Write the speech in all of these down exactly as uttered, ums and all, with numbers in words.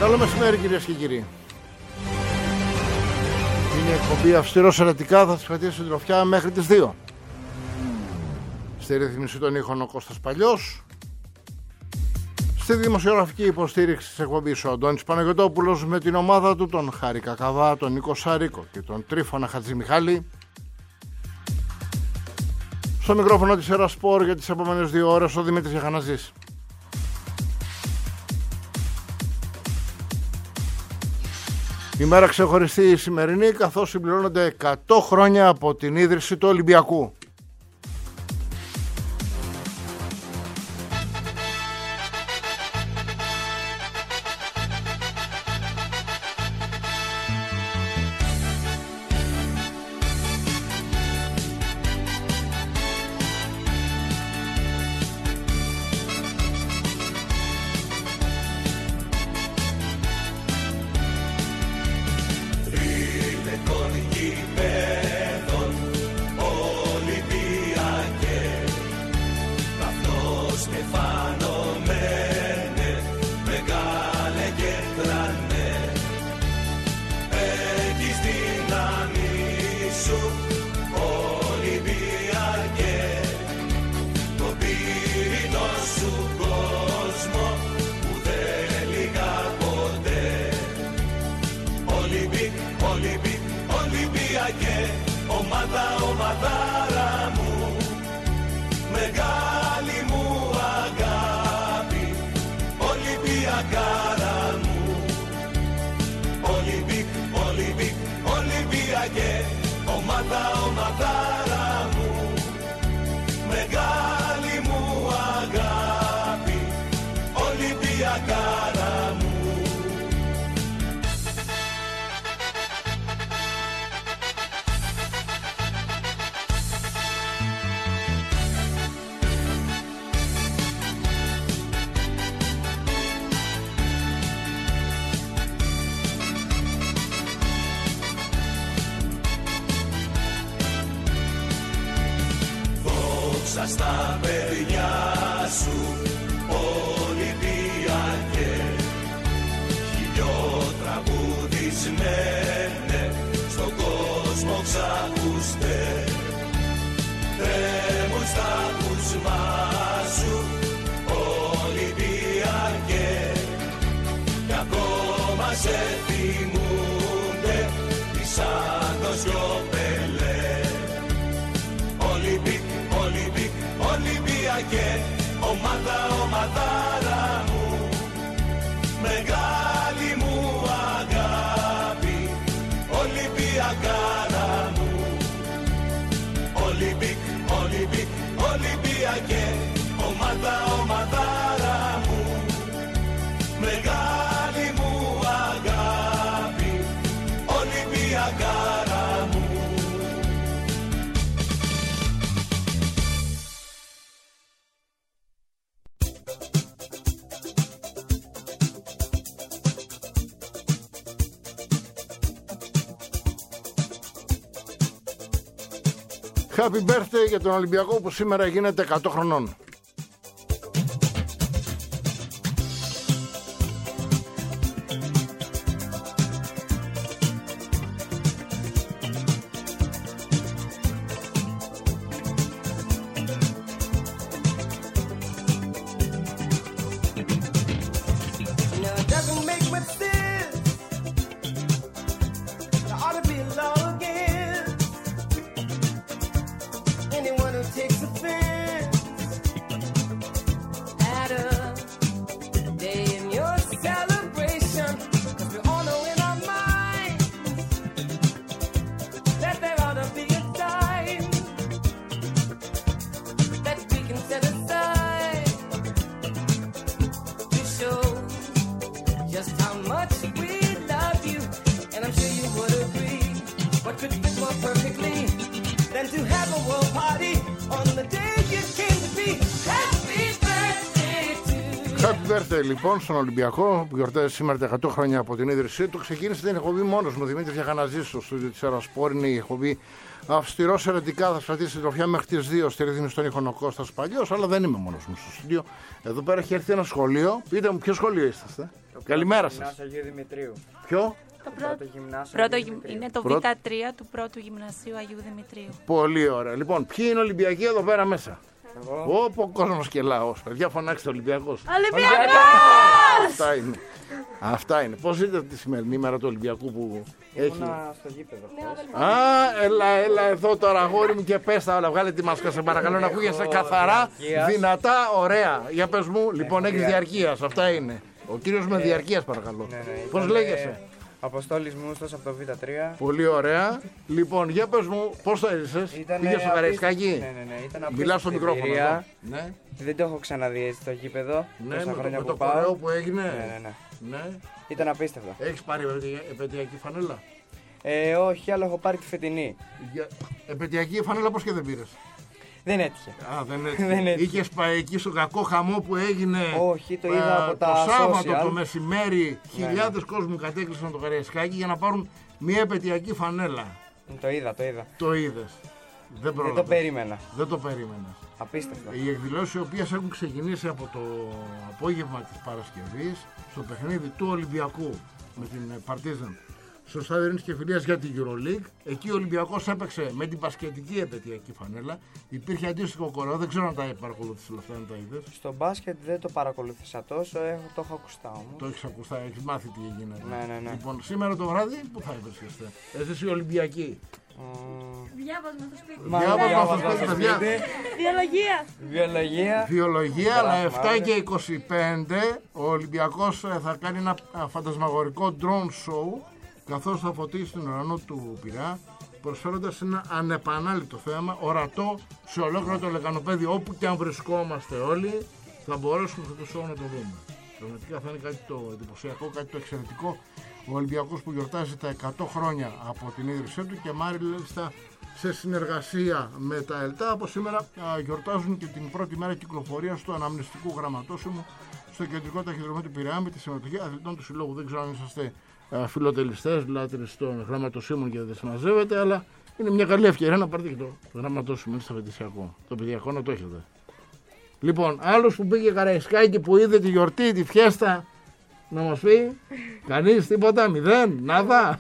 Καλό μεσημέρι, κυρίες και κύριοι. Είναι η εκπομπή Αυστηρός Ερωτικά, θα σας κρατήσει στην τροφιά μέχρι τις δύο. Στη ρύθμιση των ήχων ο Κώστας Παλιός. Στη δημοσιογραφική υποστήριξη της εκπομπής ο Αντώνης Παναγιωτόπουλος με την ομάδα του, τον Χάρη Κακαβά, τον Νίκο Σαρίκο και τον Τρίφωνα Χατζημιχάλη. Στο μικρόφωνο της Ερασπορ για τις επόμενες δύο ώρες ο Δημήτρης Γιαχαναζής. Η μέρα ξεχωριστή η σημερινή, καθώς συμπληρώνονται εκατό χρόνια από την ίδρυση του Ολυμπιακού. Στα παιδιά σου, Ολυμπιακέ, χιλιοτραγουδισμένε, στον κόσμο ξακούστε. Τρέμουν στα κουσμά σου, Ολυμπιακέ, κι ακόμα σε θυμούνται οι Σάντος κι ο Πελέ. Ολυμπικ, Ολυμπικ, Ολυμπιακέ, ομάδα, ομαδάρα μου, μεγάλη μου αγάπη, Ολυμπιακάρα μου. Ολυμπικ, Ολυμπικ, Ολυμπιακέ, ομάδα, ομαδάρα μου, μεγάλη μου αγάπη, Ολυμπιακάρα μου. Happy birthday για τον Ολυμπιακό που σήμερα γίνεται εκατό χρονών. Happy birthday λοιπόν στον Ολυμπιακό που γιορτάζει σήμερα τα εκατό χρόνια από την ίδρυσή του. Ξεκίνησε την εκπομπή μόνος μου, Δημήτρη Διαχαναζής, στο στούντιο της Ερασπόρ. Είναι η εκπομπή αυστηρός ερετικά. Θα κρατήσει την τροφιά μέχρι τις δύο. Στη ρύθμιση στον ήχο ο Κώστας Παλιός, αλλά δεν είμαι μόνος μου στο στούντιο. Εδώ πέρα έχει έρθει ένα σχολείο. Πείτε μου, ποιο σχολείο είσαστε? Καλημέρα σας. Γυμνάσιο Αγίου Δημητρίου. Ποιο? Το πρώτο γυμνάσιο. Πρώτο, Αγίου Δημητρίου. είναι το Πρώτο. Β τρία του πρώτου γυμνασίου Αγίου Δημητρίου. Πολύ ωραία. Λοιπόν, ποιοι είναι Ολυμπιακοί εδώ πέρα μέσα? Εγώ. Όπου ο κόσμος και λαός. Παιδιά, φωνάξτε Ολυμπιακός. Ολυμπιακός! Αυτά είναι. Αυτά είναι. Πώς είδατε τη σημερινή μέρα του Ολυμπιακού που έχει? Ήμουνα στο γήπεδο χθες. Α, έλα, έλα εδώ τώρα, αγόρι μου, και πες τα όλα. Βγάλε τη μάσκα, σε παρακαλώ, να ακούγεσαι καθαρά, διαρκείας. δυνατά, ωραία. Για πες μου, λοιπόν, έχεις διαρκείας. διαρκείας. Αυτά είναι. Ο κύριος με διαρκείας, παρακαλώ. Ναι, ναι, Πώς ήταν, λέγεσαι? Αποστόλης Μούστος από το Β τρία. Πολύ ωραία. Λοιπόν, για πες μου, πώς το έζησες? Ήταν Πήγες στο Καραϊσκάκι? Ναι, ναι, ναι. Ήταν Μιλάς στο απίστευτη μικρόφωνο εμπειρία. εδώ. Ναι, Δεν το έχω ξαναδεί έτσι το γήπεδο. ναι, τόσα με το, χρόνια με που το πάω. κορέο που έγινε. Ναι, ναι, ναι. Ναι. Ήταν απίστευτο. Έχεις πάρει επαιτειακή- επαιτειακή φανέλα? Ε, όχι, αλλά έχω πάρει τη φετινή. Για... Επαιτειακή φανέλα πώς και δεν πήρες? Δεν έτυχε. Α, δεν Δεν έτσι. έτυχε. Είχες πάει εκεί στο κακό χαμό που έγινε? Όχι, το είδα από τα το Σάββατο social. το μεσημέρι. Ναι, Χιλιάδες κόσμου κατέκλυσαν το Καραϊσκάκι για να πάρουν μια επαιτειακή φανέλα. Το είδα, το είδα. Το είδες? Δεν Δεν πρόλαβες. το περίμενα. Δεν το περίμενες. Απίστευτο. Οι εκδηλώσεις οι οποίες έχουν ξεκινήσει από το απόγευμα της Παρασκευής στο παιχνίδι του Ολυμπιακού με την Παρτίζαν στο στάδιο Ειρήνης και Φιλίας για την EuroLeague. Εκεί ο Ολυμπιακός έπαιξε με την μπασκετική επαιτειακή φανέλα. Υπήρχε αντίστοιχο κορεό, δεν ξέρω αν τα παρακολούθησες όλα αυτά, αν τα είδες. Στο μπάσκετ δεν το παρακολούθησα τόσο, έχω, το έχω ακουστά όμως. Το έχεις ακουστά, έχεις μάθει τι γίνεται. Ναι, ναι, ναι. Λοιπόν, σήμερα το βράδυ πού θα βρίσκεστε? Εσείς οι Ολυμπιακοί? Μ, Διάβασμα στο σπίτι. Μα- Διάβασμα στο διάβασμα σπίτι, στο παιδιά. σπίτι. Βιολογία. Βιολογία. Βιολογία, αλλά Μπράβο, επτά μάλιστα. και είκοσι πέντε ο Ολυμπιακός ε, θα κάνει ένα α, φαντασμαγορικό drone show καθώς θα φωτίσει τον ουρανό του Πειραιά, προσφέροντας ένα ανεπανάληπτο θέαμα, ορατό σε ολόκληρο το λεκανοπέδιο. Όπου και αν βρισκόμαστε όλοι θα μπορέσουμε αυτό το show να το δούμε. Πραγματικά θα είναι κάτι το εντυπωσιακό, κάτι το εξαιρετικό. Ο Ολυμπιακός που γιορτάζει τα εκατό χρόνια από την ίδρυσή του και μάλιστα σε συνεργασία με τα ΕΛΤΑ. Από σήμερα α, γιορτάζουν και την πρώτη μέρα κυκλοφορίας του αναμνηστικού γραμματόσημου στο κεντρικό ταχυδρομείο του Πειραιά με τη συμμετοχή αθλητών του Συλλόγου. Δεν ξέρω αν είσαστε α, φιλοτελιστές, λάτρες των γραμματοσύμων και δεν συμμαζεύετε, αλλά είναι μια καλή ευκαιρία να πάρετε και το γραμματόσημο, είναι στο παιδισιακό. Το παιδιακό να το έχετε. Λοιπόν, άλλος που πήγε Καραϊσκάκι που είδε τη γιορτή, τη φιέστα, να μας πει, κανείς τίποτα, μηδέν, νάδα.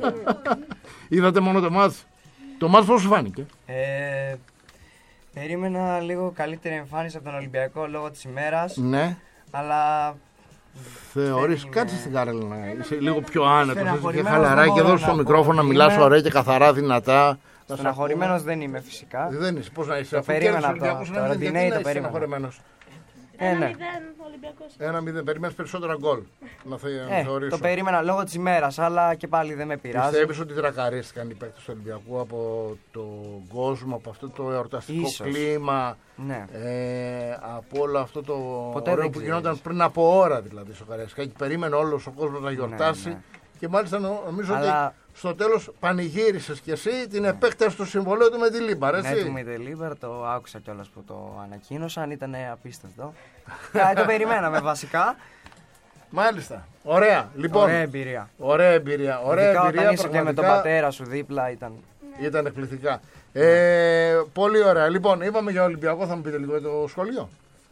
Είδατε μόνο το μάτς. Το μάτς πώς σου φάνηκε? Ε, περίμενα λίγο καλύτερη εμφάνιση από τον Ολυμπιακό λόγω της ημέρας, Ναι. αλλά Θεωρείς, Δεν κάτσε είμαι- στην κάρελα να είσαι λίγο πιο άνετος, και Στεναχωρημένος χαλαρά δεν και μπορώ δώσ' να το πω μικρόφωνο να ότι μιλάς είμαι. ωραία και καθαρά, δυνατά. Να σε στεναχωρημένος δεν είμαι φυσικά. ακούμε. Δεν είσαι, πώς να είσαι, Το αφού περίμενα κέρδισε ο από το- Ολυμπιακός, το ένα μηδέν, Ροντινέι γιατί να το είσαι περίμενα. στεναχωρημένος? Ε, ναι. Ένα μηδέν, περιμένεις περισσότερα γκολ. Να θε- να Ε, θεωρήσω. το περίμενα λόγω της ημέρας, αλλά και πάλι δεν με πειράζει. Πιστεύεις ότι δρακαρίστηκαν οι παίκτες του Ολυμπιακού από τον κόσμο, από αυτό το εορταστικό Ίσως. κλίμα, Ναι. ε, από όλο αυτό το Ποτέ ωραίο δεν που ξέρεις. γινόταν πριν από ώρα δηλαδή στο Καραϊσκάκι. Περίμενε όλος ο κόσμος να γιορτάσει ναι. και μάλιστα νο- νομίζω Αλλά- ότι στο τέλος πανηγύρισες κι εσύ την επέκταση του συμβολέου του με τη Λίμπαρ, Ναι, έτσι. του Μιτελίμπερ, το άκουσα κιόλας που το ανακοίνωσαν, ήταν απίστευτο. Ε, το περιμέναμε βασικά. Μάλιστα. Ωραία. Λοιπόν, Ωραία εμπειρία. ωραία εμπειρία. Ωραία Ειδικά εμπειρία, όταν είσαι και με τον πραγματικά. πατέρα σου δίπλα ήταν. Ήταν εκπληκτικά. Ε, πολύ ωραία. Λοιπόν, είπαμε για Ολυμπιακό, θα μου πείτε λίγο για το σχολείο.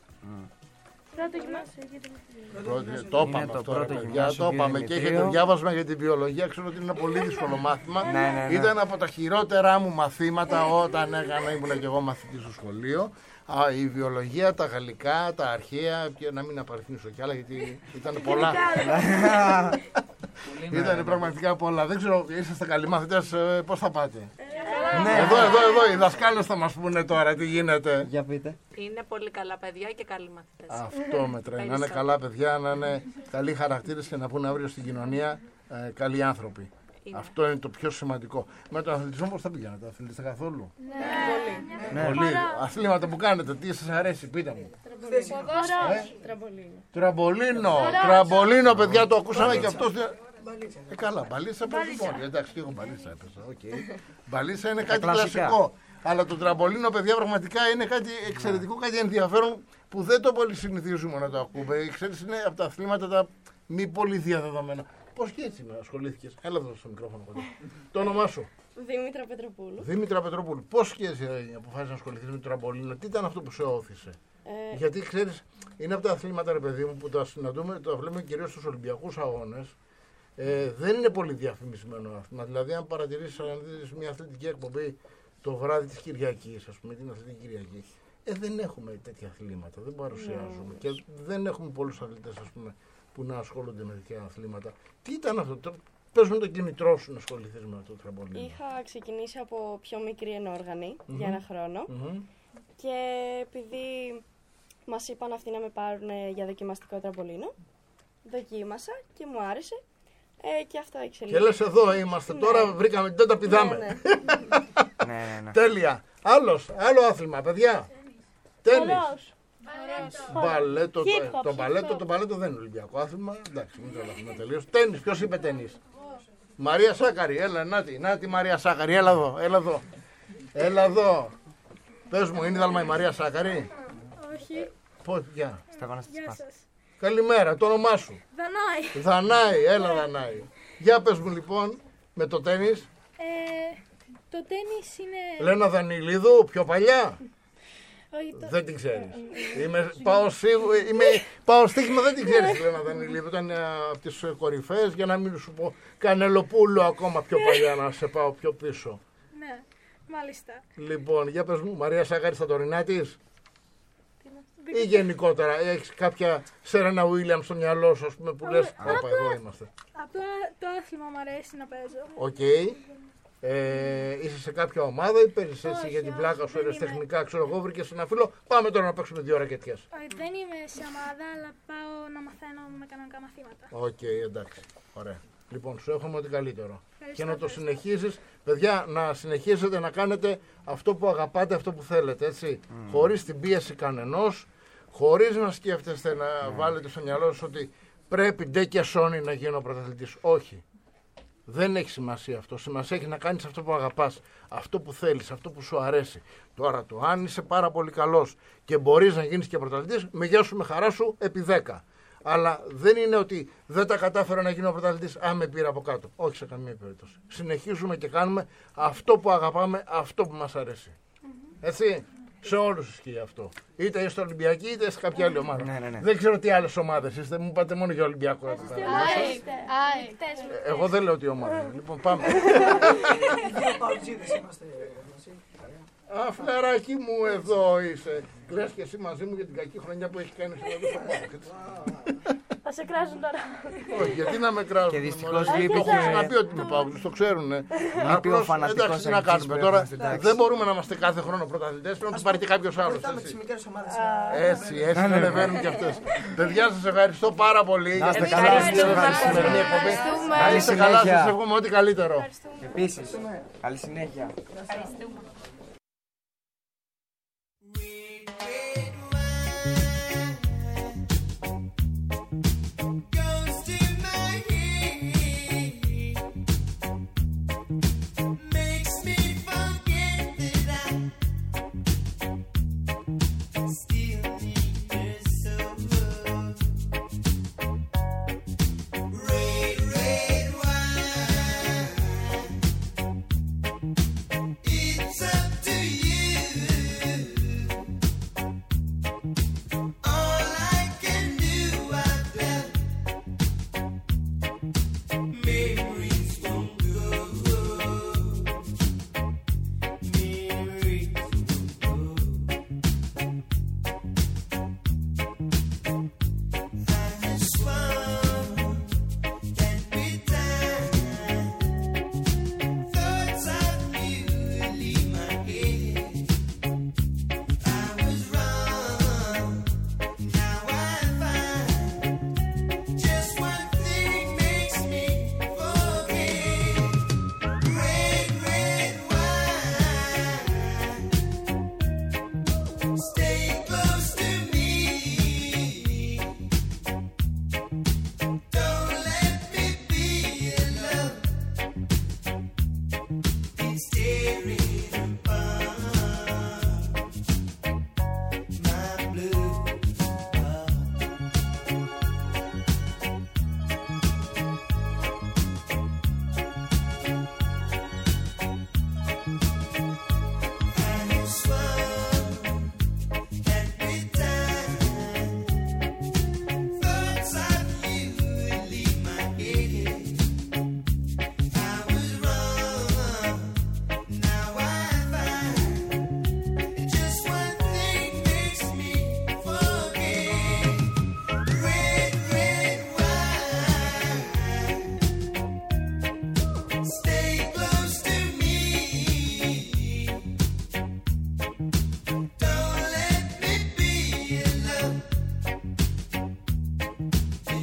Πρώτο γυμνάσιο. Πρώτη- Το είπαμε το αυτό, πρώτο ρε παιδιά, γυμνάσιο το Αγίου είπαμε και Δημητρίου. έχετε διάβασμα για την βιολογία. Ξέρω ότι είναι ένα πολύ δύσκολο μάθημα. Ναι, ναι, ναι. Ήταν από τα χειρότερά μου μαθήματα όταν έκανα, ήμουν και εγώ μαθητής στο σχολείο. Α, η βιολογία, τα γαλλικά, τα αρχαία, και να μην απαριθμίσω κι άλλα γιατί ήταν πολλά. Ήταν πραγματικά πολλά. Δεν ξέρω, είσαστε καλοί μαθητές, ε, πώς θα πάτε. Ναι. Εδώ, εδώ, εδώ, οι δασκάλες θα μας πούνε τώρα τι γίνεται. Για πείτε. Είναι πολύ καλά παιδιά και καλοί μαθητές. Αυτό μετράει. Να είναι καλά παιδιά, να είναι καλοί χαρακτήρες και να πούνε αύριο στην κοινωνία ε, καλοί άνθρωποι. Είναι. Αυτό είναι το πιο σημαντικό. Με τον αθλητισμό πώς θα πηγαίνετε, αθλητιστείτε καθόλου? Ναι. Πολύ. Αθλήματα που κάνετε, τι σας αρέσει, πείτε μου. Τραμπολίνο. Τραμπολίνο. Τραμπολίνο, παιδιά, το ακούσαμε και αυτό. Ε, καλά, μπαλίτσα από την πόλη. Εντάξει, και εγώ μπαλίτσα έπαιζα. οκ. Μπαλίτσα είναι κάτι κλασικά. κλασικό. Αλλά το τραμπολίνο, παιδιά, πραγματικά είναι κάτι εξαιρετικό, κάτι ενδιαφέρον που δεν το πολύ συνηθίζουμε να το ακούμε. Ξέρεις, είναι από τα αθλήματα τα μη πολύ διαδεδομένα. Πώς και έτσι με ασχολήθηκες? Έλα εδώ στο μικρόφωνο κοντά. Το όνομά σου? Δήμητρα Πετροπούλου. Δήμητρα Πετροπούλου. Πώς και έτσι αποφάσισες να ασχοληθείς με το τραμπολίνο? Τι ήταν αυτό που σε όθησε? Ε, Γιατί ξέρεις, είναι από τα αθλήματα, ρε παιδί μου, που τα συναντούμε, το βλέπουμε κυρίως στους Ολυμπιακούς Αγώνες. Ε, δεν είναι πολύ διαφημισμένο άθλημα. Δηλαδή, αν παρατηρήσεις, αν δεις μια αθλητική εκπομπή το βράδυ της Κυριακής, ας πούμε, την αθλητική Κυριακή, ε, δεν έχουμε τέτοια αθλήματα, δεν παρουσιάζουμε. Και δεν έχουμε πολλούς αθλητές, ας πούμε, που να ασχολούνται με τέτοια αθλήματα. Τι ήταν αυτό, το, πες μου το κινητρό σου να ασχοληθείς με αυτό το τραμπολίνο? είχα ξεκινήσει από πιο μικρή ενόργανη Mm-hmm. για ένα χρόνο Mm-hmm. και επειδή μας είπαν αυτοί να με πάρουν για δοκιμαστικό τραμπολίνο, δοκίμασα και μου άρεσε ε, και αυτό Και εξελίχθηκε. λες, εδώ είμαστε τώρα, Ναι. βρήκαμε, δεν τα πηδάμε. Ναι, ναι. Ναι, ναι, ναι. Τέλεια. Άλλος, άλλο άθλημα, παιδιά. Τένις. Ωραίος. Μπαλέτο, το, Hip hop, το, hip μπαλέτο, hop. το μπαλέτο δεν είναι Ολυμπιακό άθλημα. Εντάξει, μην τρελαθούμε τελείως. Τένις, ποιος είπε τένις? Μαρία Σάκαρη, έλα, νάτι, νάτι Μαρία Σάκαρη, έλα εδώ, έλα εδώ. Έλα εδώ. Πες μου, είναι δάλμα η Μαρία Σάκαρη? Όχι. Πώς, γεια. Στέφανος της Γεια Πάσης. σας. Καλημέρα, το όνομά σου? Δανάη. Δανάη, έλα Δανάη. Για πες μου λοιπόν, με το τένις. Ε, το τένις είναι... Λένα Δανιλίδου, πιο παλιά. Όχι, το... Δεν την ξέρεις. Είμαι, πάω, σίγου, είμαι, πάω στοίχημα, δεν την ξέρεις, Λένα Δανιλίδου. Ήταν ε, από τις ε, κορυφαίες, για να μην σου πω Κανελοπούλου ακόμα πιο παλιά, να σε πάω πιο πίσω. Ναι, μάλιστα. Λοιπόν, για πες μου, Μαρία Σάκαρη στα τωρινά της ή γενικότερα έχεις κάποια Σέρενα Βίλιαμ στο μυαλό σου, ας πούμε, που λες, όπα, εδώ είμαστε. Απλά το άθλημα μου αρέσει να παίζω. Οκ. Ε, είσαι σε κάποια ομάδα ή παίζεις έτσι Όχι, για την όχι, πλάκα σου, δεν έρες είμαι. τεχνικά, ξέρω εγώ, βρήκες ένα φίλο, πάμε τώρα να παίξουμε δύο ρακετιές. Όχι, δεν είμαι σε ομάδα, αλλά πάω να μαθαίνω με κανονικά μαθήματα. Οκ, εντάξει. Ωραία. Λοιπόν, σου εύχομαι ό,τι καλύτερο. Ευχαριστώ, Και να το ευχαριστώ. συνεχίσεις, παιδιά, να συνεχίσετε να κάνετε αυτό που αγαπάτε, αυτό που θέλετε, έτσι. Χωρίς την πίεση κανενός, χωρίς να σκέφτεστε να βάλετε στο μυαλό σας ότι πρέπει ντε και σόνι να γίνω πρωταθλητής. Όχι. Δεν έχει σημασία αυτό. Σημασία έχει να κάνεις αυτό που αγαπάς, αυτό που θέλεις, αυτό που σου αρέσει. Τώρα, το αν είσαι πάρα πολύ καλός και μπορείς να γίνεις και πρωταθλητής, με γεια σου, με χαρά σου, επί δέκα. Αλλά δεν είναι ότι δεν τα κατάφερα να γίνω πρωταθλητής, αν με πήρα από κάτω. Όχι σε καμία περίπτωση. Συνεχίζουμε και κάνουμε αυτό που αγαπάμε, αυτό που μας αρέσει. Έτσι. Σε όλους ισχύει αυτό. Είτε είστε στο Ολυμπιακή είτε σε κάποια άλλη ομάδα. Ναι, ναι, ναι. Δεν ξέρω τι άλλες ομάδες είστε. Μου πάτε μόνο για Ολυμπιακό. εδώ πέρα. Ε, Εγώ δεν λέω τι ομάδα είναι. Λοιπόν, πάμε. Δύο παουτζίδες είμαστε μαζί. Α, φλεράκι μου, εδώ είσαι. Λες και εσύ μαζί μου για την κακή χρονιά που έχει κάνει στην Ελλάδα. Θα σε κράζουν τώρα. Όχι, γιατί να με κράζουν. Και δυστυχώς μωρέ. λείπει Το έχω και- ξαναπεί ότι είμαι Παύλος, το ξέρουνε. Απλώς, φανατικός εντάξει, τι να αγωνιστής κάνουμε που τώρα. έχουμε στην τάξη. Δεν μπορούμε να είμαστε κάθε χρόνο πρωταθλητές, πρέπει να του πάρει και κάποιος άλλος. Βοηθάμε τις έτσι. μικρές ομάδες. Έτσι, έτσι να ανεβαίνουν και αυτές. Παιδιά, σας ευχαριστώ πάρα πολύ για είστε την καλά, ευχαριστώ ευχαριστούμε. στη σημερινή εκπομπή. Να Καλή είστε καλά, συνέχεια. σας εύχομαι ό,τι καλύτερο. Επίσης, καλή συνέχεια. Goes to my head, makes me forget that I still need her so. Red, red wine, it's a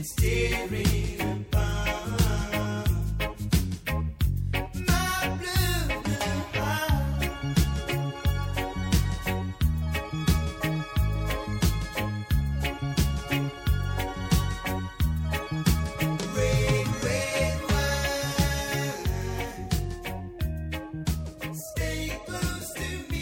steering upon my blue, blue heart. Red, red wine, stay close to me.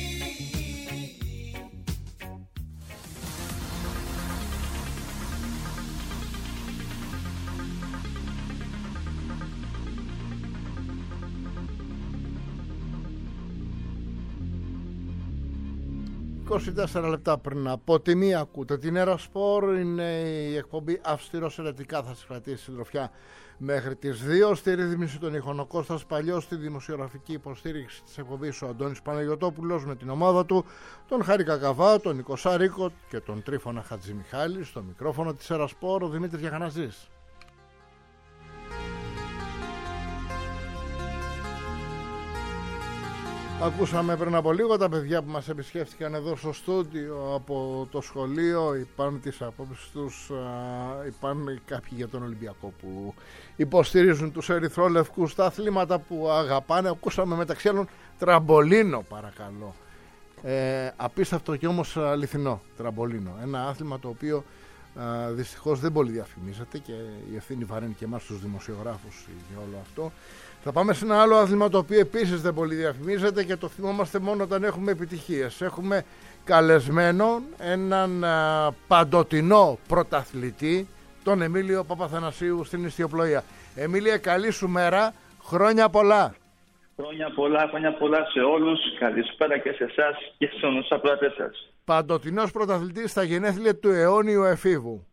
είκοσι τέσσερα λεπτά πριν από τη μία ακούτε την Έρα Σπορ. Είναι η εκπομπή αυστηρός ελατικά. Θα σας κρατήσει συντροφιά μέχρι τις δύο. Στη ρύθμιση των ήχων ο Κώστας Παλιός, στη δημοσιογραφική υποστήριξη της εκπομπής ο Αντώνης Παναγιωτόπουλος με την ομάδα του, τον Χάρη Κακαβά, τον Νίκο Σάρικο και τον Τρίφωνα Χατζημιχάλη. Στο μικρόφωνο της Έρα Σπορ ο Δημήτρης Γιαχαναζής. Ακούσαμε πριν από λίγο τα παιδιά που μας επισκέφτηκαν εδώ στο στούντιο από το σχολείο. Υπάρχουν τις απόψεις τους, υπάρχουν κάποιοι για τον Ολυμπιακό που υποστηρίζουν τους ερυθρόλευκους, τα αθλήματα που αγαπάνε. Ακούσαμε μεταξύ άλλων τραμπολίνο, παρακαλώ. Ε, απίστευτο και όμως αληθινό τραμπολίνο. Ένα άθλημα το οποίο α, δυστυχώς δεν πολύ διαφημίζεται και η ευθύνη βαρύνει και εμάς τους δημοσιογράφους για όλο αυτό. Θα πάμε σε ένα άλλο άθλημα το οποίο επίσης δεν πολύ διαφημίζεται και το θυμόμαστε μόνο όταν έχουμε επιτυχίες. Έχουμε καλεσμένο έναν α, παντοτινό πρωταθλητή, τον Εμίλιο Παπαθανασίου στην ιστιοπλοεία. Εμίλια, καλή σου μέρα, χρόνια πολλά. Χρόνια πολλά, χρόνια πολλά σε όλους. Καλησπέρα και σε εσάς και στους όλους τους ακροατές σας. Παντοτινός πρωταθλητής στα γενέθλια του αιώνιου εφήβου.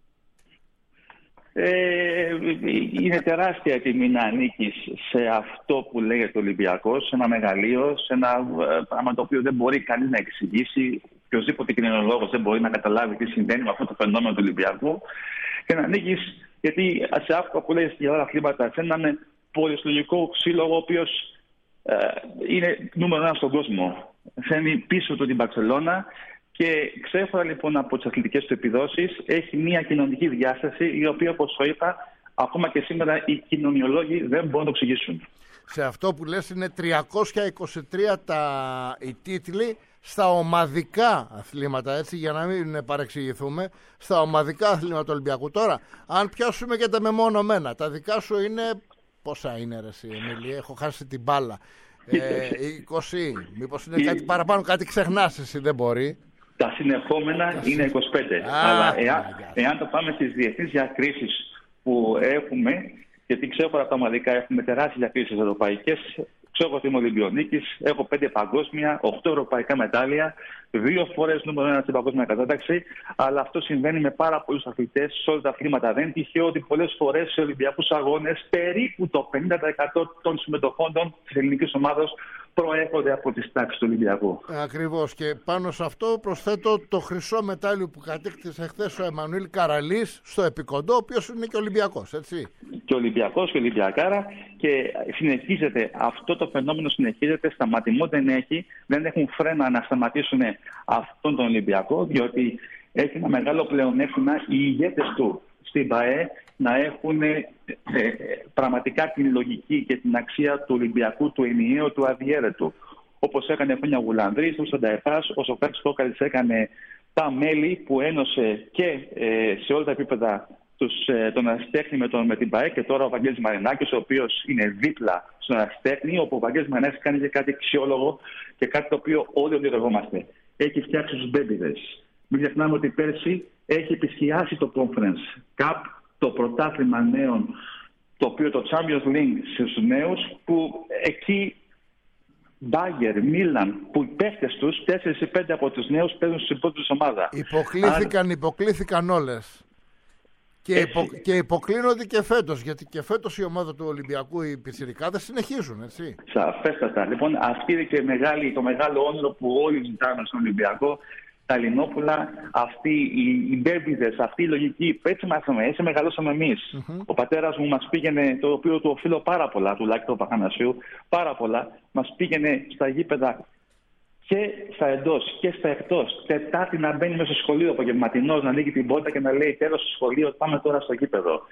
Ε, είναι τεράστια τιμή να ανήκεις σε αυτό που λέγεται Ολυμπιακός, σε ένα μεγαλείο, σε ένα πράγμα το οποίο δεν μπορεί κανείς να εξηγήσει. Οποιοςδήποτε κοινωνιολόγος δεν μπορεί να καταλάβει τι συμβαίνει με αυτό το φαινόμενο του Ολυμπιακού. Και να ανήκεις, γιατί σε αυτό που λέγεται για όλα αθλήματα, σε έναν πολυσυλλογικό σύλλογο, ο οποίος ε, είναι νούμερο ένα στον κόσμο. Φέρνει πίσω του την Μπαρσελόνα. Και ξέφωρα λοιπόν από τις αθλητικές του επιδόσεις έχει μια κοινωνική διάσταση η οποία, όπως το είπα, ακόμα και σήμερα οι κοινωνιολόγοι δεν μπορούν να το εξηγήσουν. Σε αυτό που λες είναι τριακόσια είκοσι τρία τα, οι τίτλοι στα ομαδικά αθλήματα, έτσι, για να μην παρεξηγηθούμε, στα ομαδικά αθλήματα του Ολυμπιακού. Τώρα, αν πιάσουμε και τα μεμονωμένα, τα δικά σου είναι, πόσα είναι ρε εσύ Εμίλη, έχω χάσει την μπάλα, ε, είκοσι, μήπως είναι κάτι παραπάνω, κάτι ξεχνάς εσύ, δεν μπορεί. Τα συνεχόμενα είναι είκοσι πέντε. Α, αλλά εάν, εάν το πάμε στις διεθνείς διακρίσεις που έχουμε, γιατί ξέρω από τα ομαδικά έχουμε τεράστιες διακρίσεις ευρωπαϊκές, ξέρω ότι είμαι Ολυμπιονίκης, έχω πέντε παγκόσμια, οκτώ ευρωπαϊκά μετάλλια, δύο φορές νούμερο ένα στην παγκόσμια κατάταξη, αλλά αυτό συμβαίνει με πάρα πολλούς αθλητές σε όλα τα αθλήματα. Δεν είναι τυχαίο ότι πολλές φορές σε Ολυμπιακούς αγώνες περίπου το πενήντα τοις εκατό των συμμετοχών της ελληνικής ομάδας προέρχονται από τις τάξεις του Ολυμπιακού. Ακριβώς, και πάνω σε αυτό προσθέτω το χρυσό μετάλλιο που κατέκτησε χθες ο Εμμανουήλ Καραλής στο επικοντό, ο οποίος είναι και Ολυμπιακός, έτσι. Και Ολυμπιακός και Ολυμπιακάρα, και συνεχίζεται αυτό το φαινόμενο, συνεχίζεται, σταματημό δεν έχει, δεν έχουν φρένα να σταματήσουν αυτόν τον Ολυμπιακό, διότι έχει ένα μεγάλο πλεονέκτημα οι ηγέτες του στην ΠΑΕ να έχουν ε, ε, πραγματικά την λογική και την αξία του Ολυμπιακού, του ενιαίου, του αδιέρετου. Όπως έκανε χρόνια ο Γουλανδρής, ο Σανταεφάς, ο Σοφράτης Κόκαλης έκανε τα μέλη που ένωσε και ε, σε όλα τα επίπεδα τους, ε, τον Αστέχνη με, τον, με την ΠΑΕ, και τώρα ο Βαγγέλης Μαρινάκης, ο οποίος είναι δίπλα στον Αστέχνη, όπου ο Βαγγέλης Μαρινάκης κάνει και κάτι αξιόλογο και κάτι το οποίο όλοι ονειρευόμαστε. Έχει φτιάξει τους μπέμπιδες. Μην ξεχνάμε ότι πέρσι έχει επισκιάσει το Conference Cup, το πρωτάθλημα νέων, το οποίο το Champions League στους νέους, που εκεί Μπάγκερ, Μίλαν, που οι παίχτες τους, τέσσερα ή πέντε από τους νέους παίζουν στην πρώτη τους ομάδα. Υποκλήθηκαν, Άρα... υποκλήθηκαν όλες. Και, υπο... και υποκλίνονται και φέτος, γιατί και φέτος η ομάδα του Ολυμπιακού, οι πιτσιρικάδες, συνεχίζουν, έτσι. Σαφέστατα. Λοιπόν, αυτή είναι και μεγάλη, το μεγάλο όνειρο που όλοι ζητάμε στον Ολυμπιακό. Τα Ελληνόπουλα, αυτοί οι, οι μπέμπιδες, αυτή η λογική, έτσι μάθαμε, έτσι μεγαλώσαμε εμείς. Mm-hmm. Ο πατέρας μου μας πήγαινε, το οποίο του οφείλω πάρα πολλά, του Λάκη του Παπαθανασίου, πάρα πολλά, μας πήγαινε στα γήπεδα και στα εντός και στα εκτός. Τετάρτη να μπαίνει μέσα στο σχολείο, απογευματινός, να ανοίγει την πόρτα και να λέει τέλος στο σχολείο, πάμε τώρα στο γήπεδο.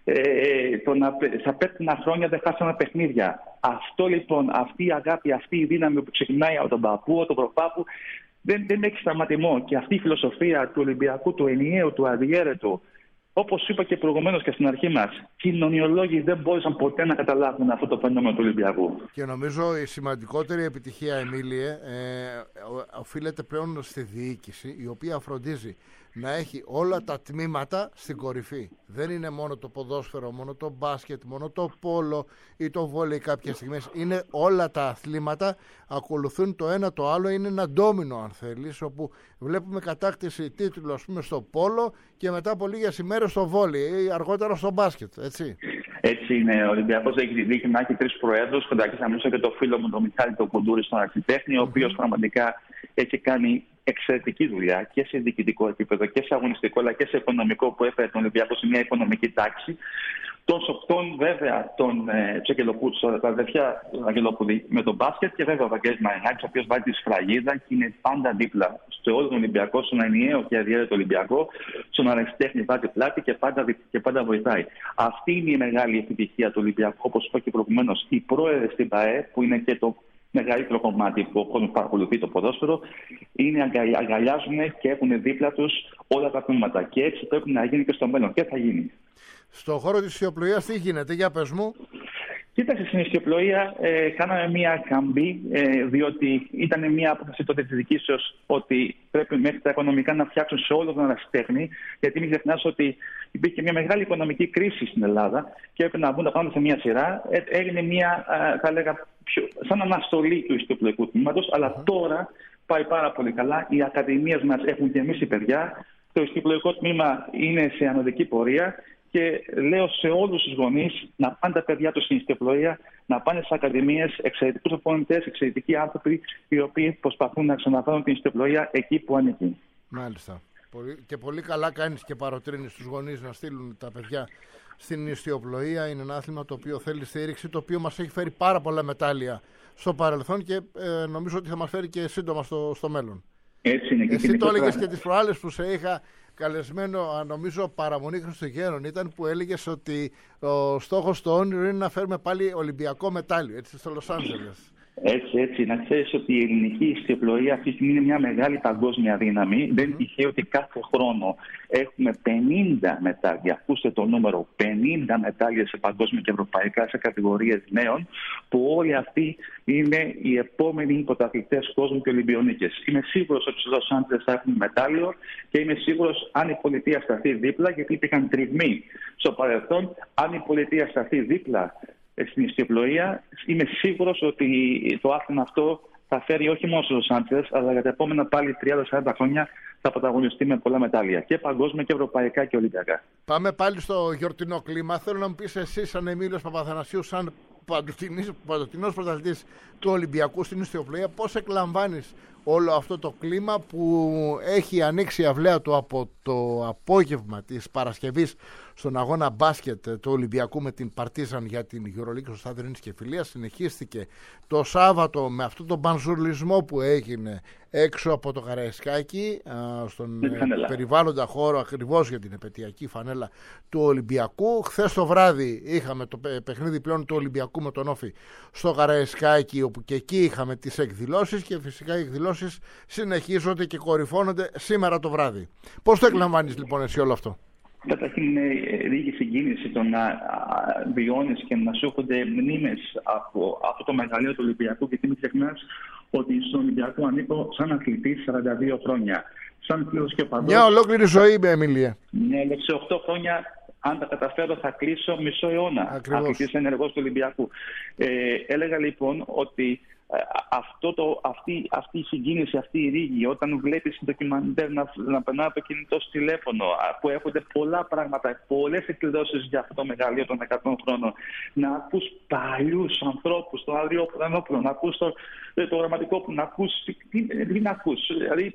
Ε, το να, στα πέτρινα χρόνια δεν χάσαμε παιχνίδια. Αυτό λοιπόν, αυτή η αγάπη, αυτή η δύναμη που ξεκινάει από τον παππού, από τον προπάπου, δεν, δεν έχει σταματημό. Και αυτή η φιλοσοφία του Ολυμπιακού, του ενιαίου, του αδιέρετου, όπως είπα και προηγουμένως και στην αρχή μας, κοινωνιολόγοι δεν μπόρεσαν ποτέ να καταλάβουν αυτό το φαινόμενο του Ολυμπιακού. Και νομίζω η σημαντικότερη επιτυχία, Εμίλιε, ε, οφείλεται πλέον στη διοίκηση, η οποία φροντίζει να έχει όλα τα τμήματα στην κορυφή. Δεν είναι μόνο το ποδόσφαιρο, μόνο το μπάσκετ, μόνο το πόλο ή το βόλεϊ κάποιες στιγμές. Είναι όλα τα αθλήματα, ακολουθούν το ένα το άλλο, είναι ένα ντόμινο αν θέλεις, όπου βλέπουμε κατάκτηση τίτλου ας πούμε στο πόλο και μετά από λίγες ημέρες στο βόλεϊ ή αργότερα στο μπάσκετ, έτσι. Έτσι είναι. Ο Ολυμπιακός έχει δίκιο να έχει τρεις προέδρους. Καταρχήν θα μιλήσω και το φίλο μου, τον Μιχάλη τον Κουντούρη, στον αρχιτέχνη, ο οποίος πραγματικά έχει κάνει εξαιρετική δουλειά και σε διοικητικό επίπεδο και σε αγωνιστικό αλλά και σε οικονομικό, που έφερε τον Ολυμπιακό σε μια οικονομική τάξη. Τον Σοπτών, βέβαια, τον ε, Τσεκελοπούτ, τα αδερφιά του Αγγελοπούδη με τον μπάσκετ, και βέβαια ο Βαγγέλης Μαρινάκης, ο οποίος βάζει τη σφραγίδα και είναι πάντα δίπλα στο όλο τον Ολυμπιακό, στον ενιαίο και αδιέρετο Ολυμπιακό, στον αρχιτέχνη βάζει πλάτη και πάντα, και πάντα βοηθάει. Αυτή είναι η μεγάλη επιτυχία του Ολυμπιακού, όπως είπα και προηγουμένως. Οι πρόεδροι στην ΠΑΕ, που είναι και το μεγαλύτερο κομμάτι που ο κόσμος παρακολουθεί το ποδόσφαιρο, είναι αγκα, αγκαλιάζουν και έχουν δίπλα τους όλα τα τμήματα. Και έτσι πρέπει να γίνει και στο μέλλον. Και θα γίνει. Στον χώρο της ιστιοπλοείας τι γίνεται, για πες μου. Κοίταξε, στην ιστιοπλοεία ε, κάναμε μια καμπή, ε, διότι ήταν μια απόφαση τότε της διοικήσεως ότι πρέπει μέχρι τα οικονομικά να φτιάξουν σε όλο τον ερασιτέχνη, γιατί μην ξεχνάς ότι υπήρχε μια μεγάλη οικονομική κρίση στην Ελλάδα και έπρεπε να μπουν τα πράγματα σε μια σειρά. Ε, έγινε μια, ε, θα λέγα, πιο, σαν αναστολή του ιστιοπλοϊκού τμήματος, αλλά mm-hmm. τώρα πάει πάρα πολύ καλά. Οι ακαδημίες μας έχουν γεμίσει παιδιά. Το ιστιοπλοϊκό τμήμα είναι σε ανωδική πορεία. Και λέω σε όλους τους γονείς να πάνε τα παιδιά τους στην ιστιοπλοεία, να πάνε στις ακαδημίες, εξαιρετικούς προπονητές, εξαιρετικοί άνθρωποι, οι οποίοι προσπαθούν να ξαναφέρουν την ιστιοπλοεία εκεί που ανήκει. Μάλιστα. Και πολύ καλά κάνεις και παροτρύνεις τους γονείς να στείλουν τα παιδιά στην ιστιοπλοεία. Είναι ένα άθλημα το οποίο θέλει στήριξη, το οποίο μας έχει φέρει πάρα πολλά μετάλλια στο παρελθόν και ε, νομίζω ότι θα μας φέρει και σύντομα στο, στο μέλλον. Έτσι είναι. Εσύ το έλεγες και τις προάλλες που σε είχα καλεσμένο, νομίζω παραμονή Χριστουγέννων ήταν, που έλεγες ότι ο στόχος του όνειρο είναι να φέρουμε πάλι Ολυμπιακό μετάλλιο, έτσι, στο Λος Άντζελες. Έτσι, έτσι. Να ξέρεις ότι η ελληνική ιστιοπλοεία αυτή τη στιγμή είναι μια μεγάλη παγκόσμια δύναμη. Mm. Δεν είναι τυχαίο ότι κάθε χρόνο έχουμε πενήντα μετάλλια. Ακούστε το νούμερο, πενήντα μετάλλια σε παγκόσμια και ευρωπαϊκά σε κατηγορίες νέων, που όλοι αυτοί είναι οι επόμενοι πρωταθλητές κόσμου και Ολυμπιονίκες. Είμαι σίγουρος ότι στους Λος Άντζελες θα έχουν μετάλλιο και είμαι σίγουρος, αν η πολιτεία σταθεί δίπλα, γιατί υπήρχαν τριγμοί στο παρελθόν, αν η πολιτεία σταθεί δίπλα στην ιστιοπλοεία, είμαι σίγουρος ότι το άθλημα αυτό θα φέρει όχι μόνο στους Λος Άντζελες, αλλά για τα επόμενα πάλι τριάντα σαράντα χρόνια θα πρωταγωνιστεί με πολλά μετάλλια. Και παγκόσμια και ευρωπαϊκά και ολυμπιακά. Πάμε πάλι στο γιορτινό κλίμα. Θέλω να μου πεις εσύ, σαν Εμίλιος Παπαθανασίου, σαν παντοτινός πρωταθλητής του Ολυμπιακού στην ιστιοπλοεία, πώς εκλαμβάνεις όλο αυτό το κλίμα που έχει ανοίξει η αυλαία του από το απόγευμα της Παρασκευής στον αγώνα μπάσκετ του Ολυμπιακού με την Παρτίζαν για την EuroLeague στο Στάδιο Ειρήνης και Φιλίας. Συνεχίστηκε το Σάββατο με αυτόν τον πανζουρλισμό που έγινε έξω από το Καραϊσκάκι, στον περιβάλλοντα χώρο ακριβώς για την επαιτειακή φανέλα του Ολυμπιακού. Χθες το βράδυ είχαμε το παιχνίδι πλέον του Ολυμπιακού με τον Όφη στο Καραϊσκάκι, όπου και εκεί είχαμε τις εκδηλώσεις, και φυσικά οι εκδηλώσεις συνεχίζονται και κορυφώνονται σήμερα το βράδυ. Πώς το εκλαμβάνεις λοιπόν εσύ όλο αυτό? Καταρχήν είναι λίγη συγκίνηση το να βιώνεις και να σου έρχονται μνήμες από, από το μεγαλείο του Ολυμπιακού, γιατί μην ξεχνάς ότι στον Ολυμπιακό ανήκω σαν αθλητής σαράντα δύο χρόνια. Σαν φίλος και παντός. Μια ολόκληρη ζωή, με Εμίλια. Ναι, σε οκτώ χρόνια, αν τα καταφέρω, θα κλείσω μισό αιώνα αθλητής ενεργός του Ολυμπιακού. Ε, έλεγα λοιπόν ότι Αυτό το, αυτή, αυτή η συγκίνηση, αυτή η ρίγη, όταν βλέπεις ντοκιμαντέρ να, να περνάει από το κινητό στο τηλέφωνο, που έχονται πολλά πράγματα, πολλές εκδηλώσεις για αυτό το μεγαλείο των εκατό χρόνων, να ακούς παλιούς ανθρώπους, το Άδριο Πρανόπουλο, να ακούς το, το γραμματικό που να ακούς, τι, τι να ακούς, δηλαδή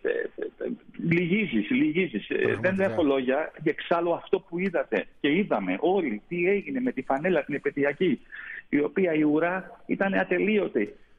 λυγίζεις, λυγίζεις. Δεν έχω λόγια, και εξάλλου αυτό που είδατε και είδαμε όλοι, τι έγινε με τη φανέλα την επαιτειακή, η οποία η ουρά ήταν ατελείωτη.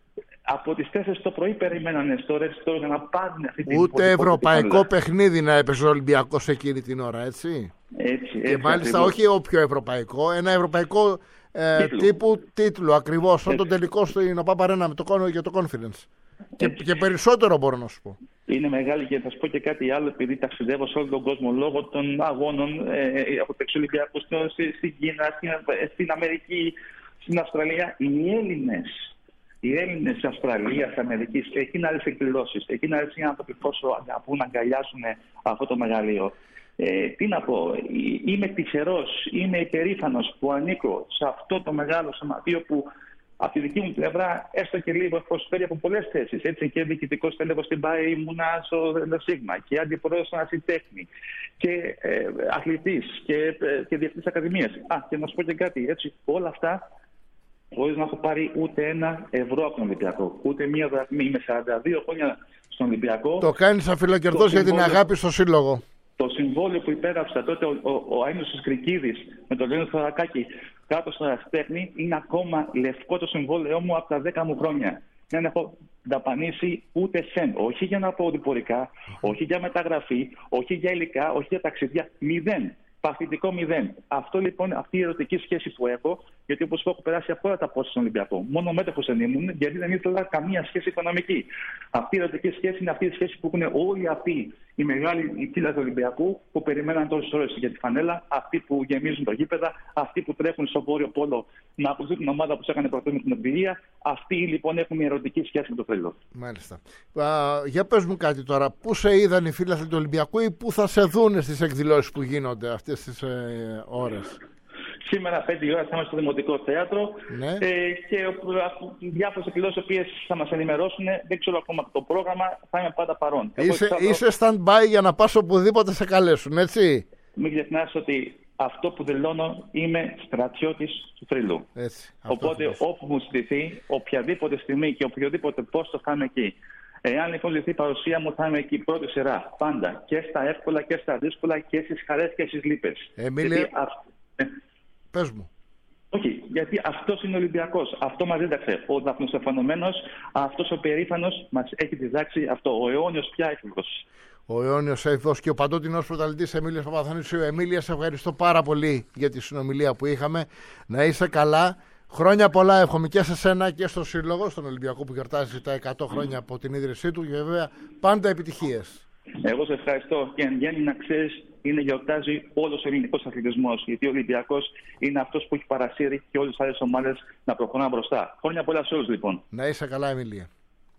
από τις τέσσερις το πρωί περιμένανε στο ρεστόρ για να πάρουν αυτή την Ούτε ευρωπαϊκό φωτιά. παιχνίδι να έπαιζε ο Ολυμπιακός εκείνη την ώρα, έτσι. Έτσι, Και έτσι, μάλιστα ακριβώς. όχι όποιο ευρωπαϊκό, ένα ευρωπαϊκό ε, Τίτλο. τύπου τίτλου ακριβώς, σαν τον Έτσι. τελικό στην ΟΠΑ Αρένα με το, con- για το conference. Και, Έτσι. και περισσότερο μπορώ να σου πω. Είναι μεγάλη και θα σου πω και κάτι άλλο, επειδή ταξιδεύω σε όλο τον κόσμο λόγω των αγώνων ε, από του Ολυμπιακού στη- στην Κίνα, στην, στην Αμερική, στην Αυστραλία. Οι Έλληνες, οι Έλληνες της Αυστραλίας, της Αμερικής, εκεί να δεις εκδηλώσεις, εκεί να δεις οι άνθρωποι πόσο αγαπούν να αγκαλιάσουν αυτό το μεγαλείο. Ε, τι να πω, ε, είμαι τυχερός, είμαι υπερήφανος που ανήκω σε αυτό το μεγάλο σωματείο που από τη δική μου πλευρά, έστω και λίγο, έχω προσφέρει από πολλές θέσεις. Έτσι, και διοικητικό τέλεχος στην ΠΑΕ ήμουνα στο ΔΣίγΜΑ και αντιπρόεδρος στον Ασιτέχνη και ε, αθλητής και, ε, και διευθυντής ακαδημίας. Α, και να σου πω και κάτι, έτσι, όλα αυτά χωρίς να έχω πάρει ούτε ένα ευρώ από τον Ολυμπιακό, ούτε μία δραχμή. Είμαι σαράντα δύο χρόνια στον Ολυμπιακό. Το κάνεις αφιλοκερδός για την συμβόλαιο- αγάπη στο σύλλογο. Το συμβόλαιο που υπέγραψα τότε ο, ο, ο Άινος Κρικίδης με τον Λεόνιο Θωρακάκη κάτω στο Ερασιτέχνη είναι ακόμα λευκό το συμβόλαιό μου από τα δέκα μου χρόνια. Δεν έχω δαπανίσει ούτε σεν. Όχι για να πω οδηπορικά, όχι για μεταγραφή, όχι για υλικά, όχι για ταξίδια. Μηδέν. Παθητικό μηδέν. Αυτό λοιπόν, αυτή η ερωτική σχέση που έχω, γιατί όπως έχω περάσει από όλα τα πόστα στον Ολυμπιακό. Μόνο μέτοχος δεν ήμουν, γιατί δεν ήθελα καμία σχέση οικονομική. Αυτή η ερωτική σχέση είναι αυτή η σχέση που έχουν όλοι αυτοί οι μεγάλοι οι κύλα του Ολυμπιακού που περιμέναν τόσες ώρες για τη φανέλα, αυτοί που γεμίζουν το γήπεδα, αυτοί που τρέχουν στο βόρειο πόλο να ακολουθούν την ομάδα που του έκανε πρωτό με την εμπειρία. Αυτοί λοιπόν έχουν μια ερωτική σχέση με το θρύλο. Μάλιστα. Α, για πες μου κάτι τώρα. Πού σε είδαν οι φίλοι του Ολυμπιακού ή πού θα σε δούνε στις εκδηλώσεις που γίνονται αυτές τις ε, ώρες? Σήμερα πέντε η ώρα θα είμαστε στο Δημοτικό Θέατρο Ναι. ε, και διάφορες εκδηλώσεις οι οποίες θα μας ενημερώσουν. Δεν ξέρω ακόμα το πρόγραμμα, θα είμαι πάντα παρόν. Εγώ Είσαι, εξάρτω- είσαι stand-by για να πας οπουδήποτε σε καλέσουν, έτσι. Μην ξεχνάς ότι αυτό που δηλώνω είμαι στρατιώτης του θρύλου. Έτσι. αυτό Οπότε θες. όπου μου ζητηθεί, οποιαδήποτε στιγμή και οποιοδήποτε πόστο θα είμαι εκεί. Εάν λοιπόν ζητηθεί η παρουσία μου, θα είμαι εκεί πρώτη σειρά. Πάντα. Και στα εύκολα και στα δύσκολα και στις χαρές και στις λύπες. Εμίλια- Γιατί αυ- ε, Πες μου. Όχι, γιατί αυτός είναι ο Ολυμπιακός. Αυτό μας δίδαξε. Ο δαφνοστεφανωμένος, αυτός ο περήφανος μας έχει διδάξει αυτό. Ο αιώνιος πια έφηβος. Ο αιώνιος Έθος και ο παντότινος πρωταθλητής Εμίλιος Παπαθανήσιου. Εμίλια, σε ευχαριστώ πάρα πολύ για τη συνομιλία που είχαμε. Να είσαι καλά. Χρόνια πολλά εύχομαι και σε σένα και στο Σύλλογο, στον Ολυμπιακό που γιορτάζει τα εκατό χρόνια από την ίδρυσή του και βέβαια πάντα επιτυχίες. Εγώ σε ευχαριστώ και εν γέννη να ξέρεις, είναι γιορτάζει όλος ο ελληνικός αθλητισμός. Γιατί ο Ολυμπιακός είναι αυτός που έχει παρασύρει και όλες τις άλλες ομάδες να προχωράνε μπροστά. Χρόνια πολλά σε όλους λοιπόν. Να είσαι καλά, Εμίλια.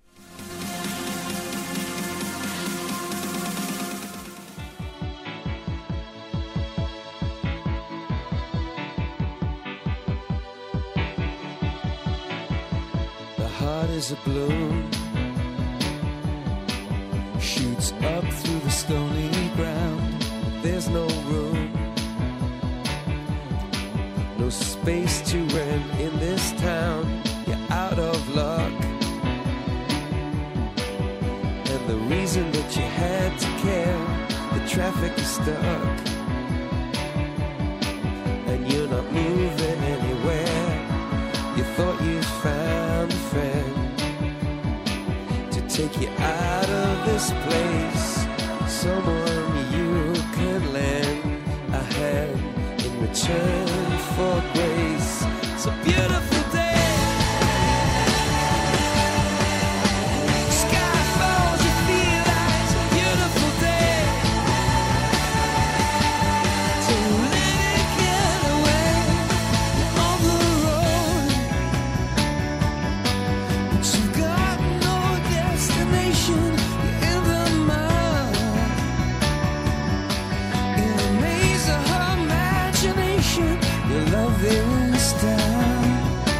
The heart is a balloon, shoots up through the stony ground. There's no room, no space to rent in this town. You're out of luck, and the reason that you had to care, the traffic is stuck, and you're not moving anywhere. You thought you found a friend to take you out of this place, someone you can lend a hand in return for grace. It's a beautiful day. Sky falls, you feel like it's a beautiful day. So let it get away on the road. But you've got no destination. You're in the mud, in a maze of her imagination. Your love is down.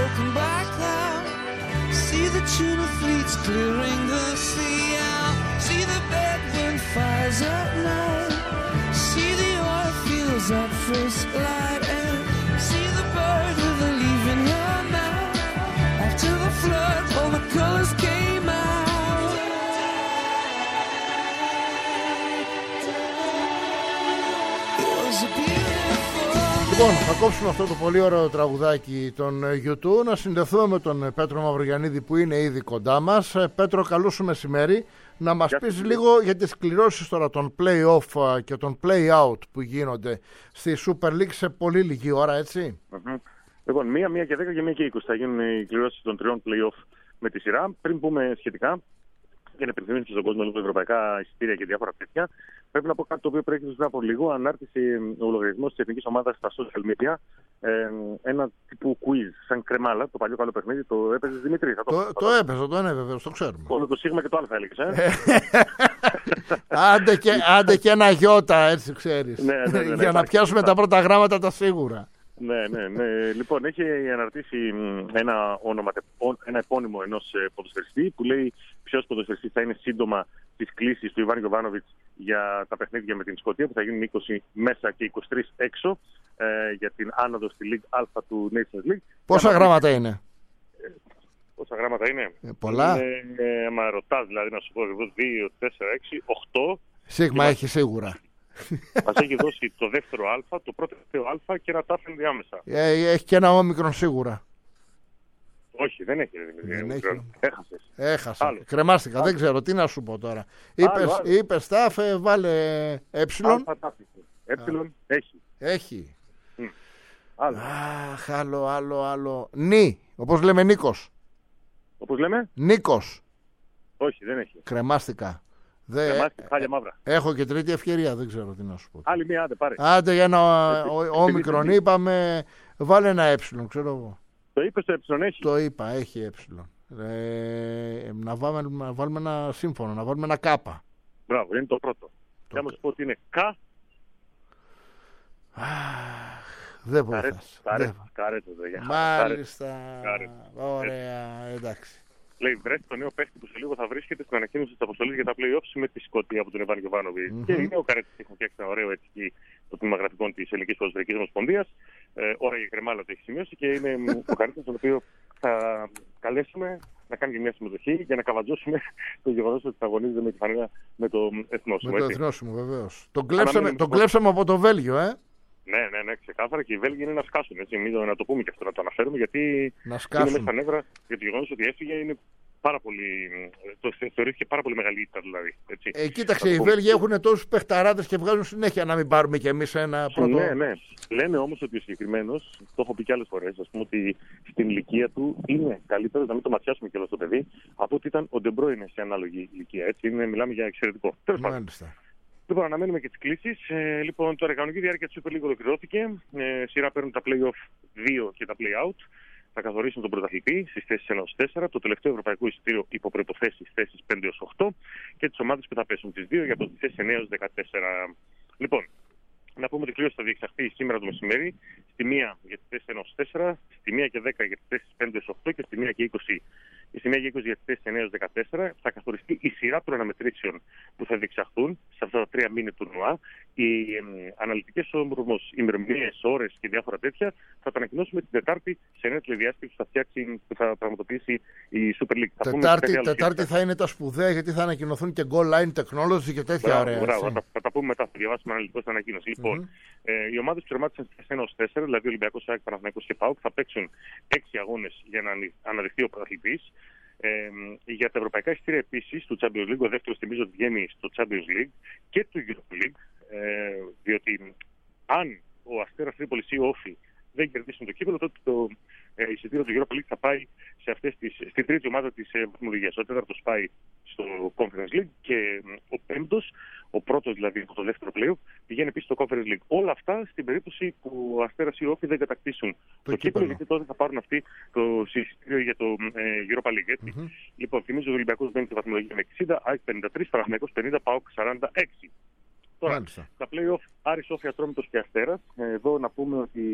broken by cloud. See the tuna fleets clearing the sea out. See the bedroom fires at night. See the oil fields at first light. And see the bird with a leaf in her mouth. After the flood, all the colors came out. It was a beautiful. Λοιπόν, θα κόψουμε αυτό το πολύ ωραίο τραγουδάκι των YouTube, να συνδεθούμε με τον Πέτρο Μαυρογιαννίδη που είναι ήδη κοντά μας. Πέτρο, καλό σου μεσημέρι. Να μας πεις λίγο για τις κληρώσεις τώρα των play-off και των play-out που γίνονται στη Super League σε πολύ λίγη ώρα, έτσι. Mm-hmm. Λοιπόν, μία, μία και δέκα και μία και είκοσι θα γίνουν οι κληρώσεις των τριών play-off με τη σειρά. Πριν πούμε σχετικά, για να υπενθυμίσουμε στον κόσμο λίγο ευρωπαϊκά εισιτήρια και διάφορα τέτοια, πρέπει να πω κάτι το οποίο προέκυψε πριν από λίγο. Ανάρτησε ο λογαριασμός της εθνικής ομάδας στα social media. Ε, ένα τύπου quiz, σαν κρεμάλα, το παλιό καλό παιχνίδι. Το έπαιζε Δημήτρη. Θα το, Το, θα το έπαιζε, το είναι βεβαίως, το ξέρουμε. Όλο το σίγμα και το α έλεγες, ε. άντε, και, άντε και ένα γιώτα, έτσι ξέρεις. Ναι, ναι, ναι, ναι, για να υπάρχει, πιάσουμε υπάρχει. τα πρώτα γράμματα τα σίγουρα. Ναι, ναι, ναι. Λοιπόν, έχει αναρτήσει ένα, όνομα, ένα επώνυμο ενός ποδοσφαιριστή που λέει ποιος ποδοσφαιριστής θα είναι σύντομα στις κλήσεις του Ιβάν Γιοβάνοβιτς για τα παιχνίδια με την Σκωτία που θα γίνουν είκοσι μέσα και είκοσι τρεις έξω ε, για την άνοδο στη League Α του Nations League. Πόσα Άμα... γράμματα είναι? Πόσα γράμματα είναι? Ε, πολλά. Είναι, ε, άμα ρωτάς, δηλαδή να σου πω δύο, τέσσερα, έξι, οκτώ. Σίγμα έχει σίγουρα. Μας έχει δώσει το δεύτερο Α, το πρώτο Α και ένα τάφ ενδιάμεσα. Ε, έχει και ένα όμικρον σίγουρα. Όχι, δεν έχει. Δεν έχει. Έχασες. Έχασα. Άλλο. Κρεμάστηκα. Άλλο. Δεν ξέρω τι να σου πω τώρα. Άλλο, Είπες, άλλο. είπες τάφ, ε, βάλε ε. Α, τάφ. Ε, έχει. Έχει. Άλλο. Αχ, άλλο, άλλο, άλλο. Νι, όπως λέμε Νίκος. Όπως λέμε, Νίκος. όχι, δεν έχει. Κρεμάστηκα. Δε, Κρεμάστηκε, χάλια μαύρα. έχω και τρίτη ευκαιρία, δεν ξέρω τι να σου πω. Άλλη μία, άντε, πάρε. Άντε για ένα Εσύ- ο- εσύ- όμικρον εσύ- είπαμε, βάλε ένα ε, ξέρω εγώ. Το είπες, το ε έχει. Το είπα, έχει ε. Ε, να, βάλουμε, να βάλουμε ένα σύμφωνο, να βάλουμε ένα κάπα. Μπράβο, είναι το πρώτο. Και άμα σου πω ότι είναι Κα, Δεν καρέτο, βοηθάς. καρέτο, Δεν- καρέτο, δε, για χαρά, Μάλιστα. Καρέτο. Ωραία, εντάξει. Λέει βρέθη το νέο παίχτη που σε λίγο θα βρίσκεται στην ανακοίνωση τη αποστολή για τα playoffs με τη Σκωτία από τον Ιβάν Γιοβάνοβιτ. Μμμ. Και είναι ο Καρέτη που έχουν φτιάξει ένα ωραίο έτσι το τμήμα γραφικών τη Ελληνική Ποδοσφαιρική Ομοσπονδία. Ε, ώρα η κρεμάλα το έχει σημειώσει και είναι μ, ο Καρέτη τον οποίο θα καλέσουμε να κάνει και μια συμμετοχή για να καβατζώσουμε το γεγονό ότι θα αγωνίζεται με τη φανέλα με το εθνόσημο. Με το έτσι. εθνόσημο βεβαίως. Τον κλέψαμε, Αναμένουμε τον λοιπόν- κλέψαμε από το Βέλγιο, ε. Ναι, ναι, ναι, ξεκάθαρα και οι Βέλγοι είναι να σκάσουν. Έτσι, μην το, να το πούμε και αυτό, να το αναφέρουμε, γιατί Να είναι σκάσουν. μέσα στα νεύρα για το γεγονό ότι έφυγε. Είναι πάρα πολύ. Το θεωρήθηκε πάρα πολύ μεγάλη ήττα, δηλαδή. Έτσι. Ε, κοίταξε, Θα το οι πω. Βέλγοι έχουν τόσους παιχταράδες και βγάζουν συνέχεια να μην πάρουμε κι εμείς ένα πρώτο. Ναι, ναι. Λένε όμως ότι ο συγκεκριμένος, το έχω πει και άλλες φορές, ας πούμε ότι στην ηλικία του είναι καλύτερο να μην το ματιάσουμε κιόλας το παιδί από ότι ήταν ο Ντεμπρόινε σε ανάλογη ηλικία. Έτσι, είναι, μιλάμε για εξαιρετικό. Τέλος πάντων. Μάλιστα. Λοιπόν, αναμένουμε και τις κλήσεις. Ε, λοιπόν, τώρα η κανονική διάρκεια της Super League ολοκληρώθηκε. Ε, σειρά παίρνουν τα play-off δύο και τα play-out. Θα καθορίσουν τον πρωταθλητή στις θέσεις ένα έως τέσσερα, το τελευταίο ευρωπαϊκό εισιτήριο υπό προϋποθέσεις θέσεις πέντε έως οκτώ και τις ομάδες που θα πέσουν τις δύο για το θέσεις εννέα έως δεκατέσσερα. Λοιπόν, να πούμε ότι η κλήρωση θα διεξαχθεί σήμερα το μεσημέρι, στη μία για τις θέσεις ένα έως τέσσερα, στη μία και δέκα για τις θέσεις πέντε έως οκτώ και στη μία και είκοσι. Στη μία και είκοσι για τις θέσεις εννέα έως δεκατέσσερα θα καθοριστεί η σειρά των αναμετρήσεων που θα διεξαχθούν σε αυτά τα τρία μήνυ του ΝΟΑ. Οι ε, αναλυτικές όμως ημερομηνίες, ώρες και διάφορα τέτοια θα τα ανακοινώσουμε την Τετάρτη σε νέα τηλεδιάσκεψη που θα, φτιάξει, που θα πραγματοποιήσει η Super League. Θα πούμε Τετάρτη, κάτι άλλο τετάρτη σχετικά. θα είναι τα σπουδαία γιατί θα ανακοινωθούν και goal line technology και τέτοια Μπράβο, ωραία. μπράβο, έτσι. θα, θα τα πούμε μετά, θα διαβάσουμε αναλυτικώς την ανακοίνωση. Λοιπόν, Μμμ. ε, οι ομάδες που τερμάτισαν στις ένα έως τέσσερα, δηλαδή Ολυμπιακός, ΑΕΚ, Παναθηναϊκός και ΠΑΟΚ, θα παίξουν έξι αγώνες για να ανη- αναδειχθεί ο πρωταθλητής. Ε, για τα ευρωπαϊκά εισιτήρια επίσης του Champions League, ο δεύτερος θυμίζω ότι βγαίνει στο Champions League και του Europa League, ε, διότι αν ο Αστέρας Τρίπολης ή ο Όφη δεν κερδίσουν το κύπελλο, τότε το ε, εισιτήριο του Europa League θα πάει σε αυτές τις, στην τρίτη ομάδα της ε, βαθμολογίας. Ο τέταρτος πάει στο Conference League και ε, ο πέμπτος, ο πρώτος δηλαδή από το δεύτερο πλέον, πηγαίνει επίσης στο Conference League. Όλα αυτά στην περίπτωση που ο Αστέρας ή ο Όφη δεν κατακτήσουν το, το κύπελλο, κύπελλο. γιατί τότε θα πάρουν αυτοί το εισιτήριο για το ε, Europa League. Έτσι. Μμμ. Λοιπόν, θυμίζω ο Ολυμπιακός μπαίνει στη βαθμολογία με εξήντα, ΑΕΚ πενήντα τρία, Παναθηναϊκός πενήντα, ΠΑΟΚ σαράντα έξι. Τώρα, Μάλιστα. τα play-off Άρης, Όφη, Ατρόμητος και Αστέρας. Ε, Εδώ να πούμε ότι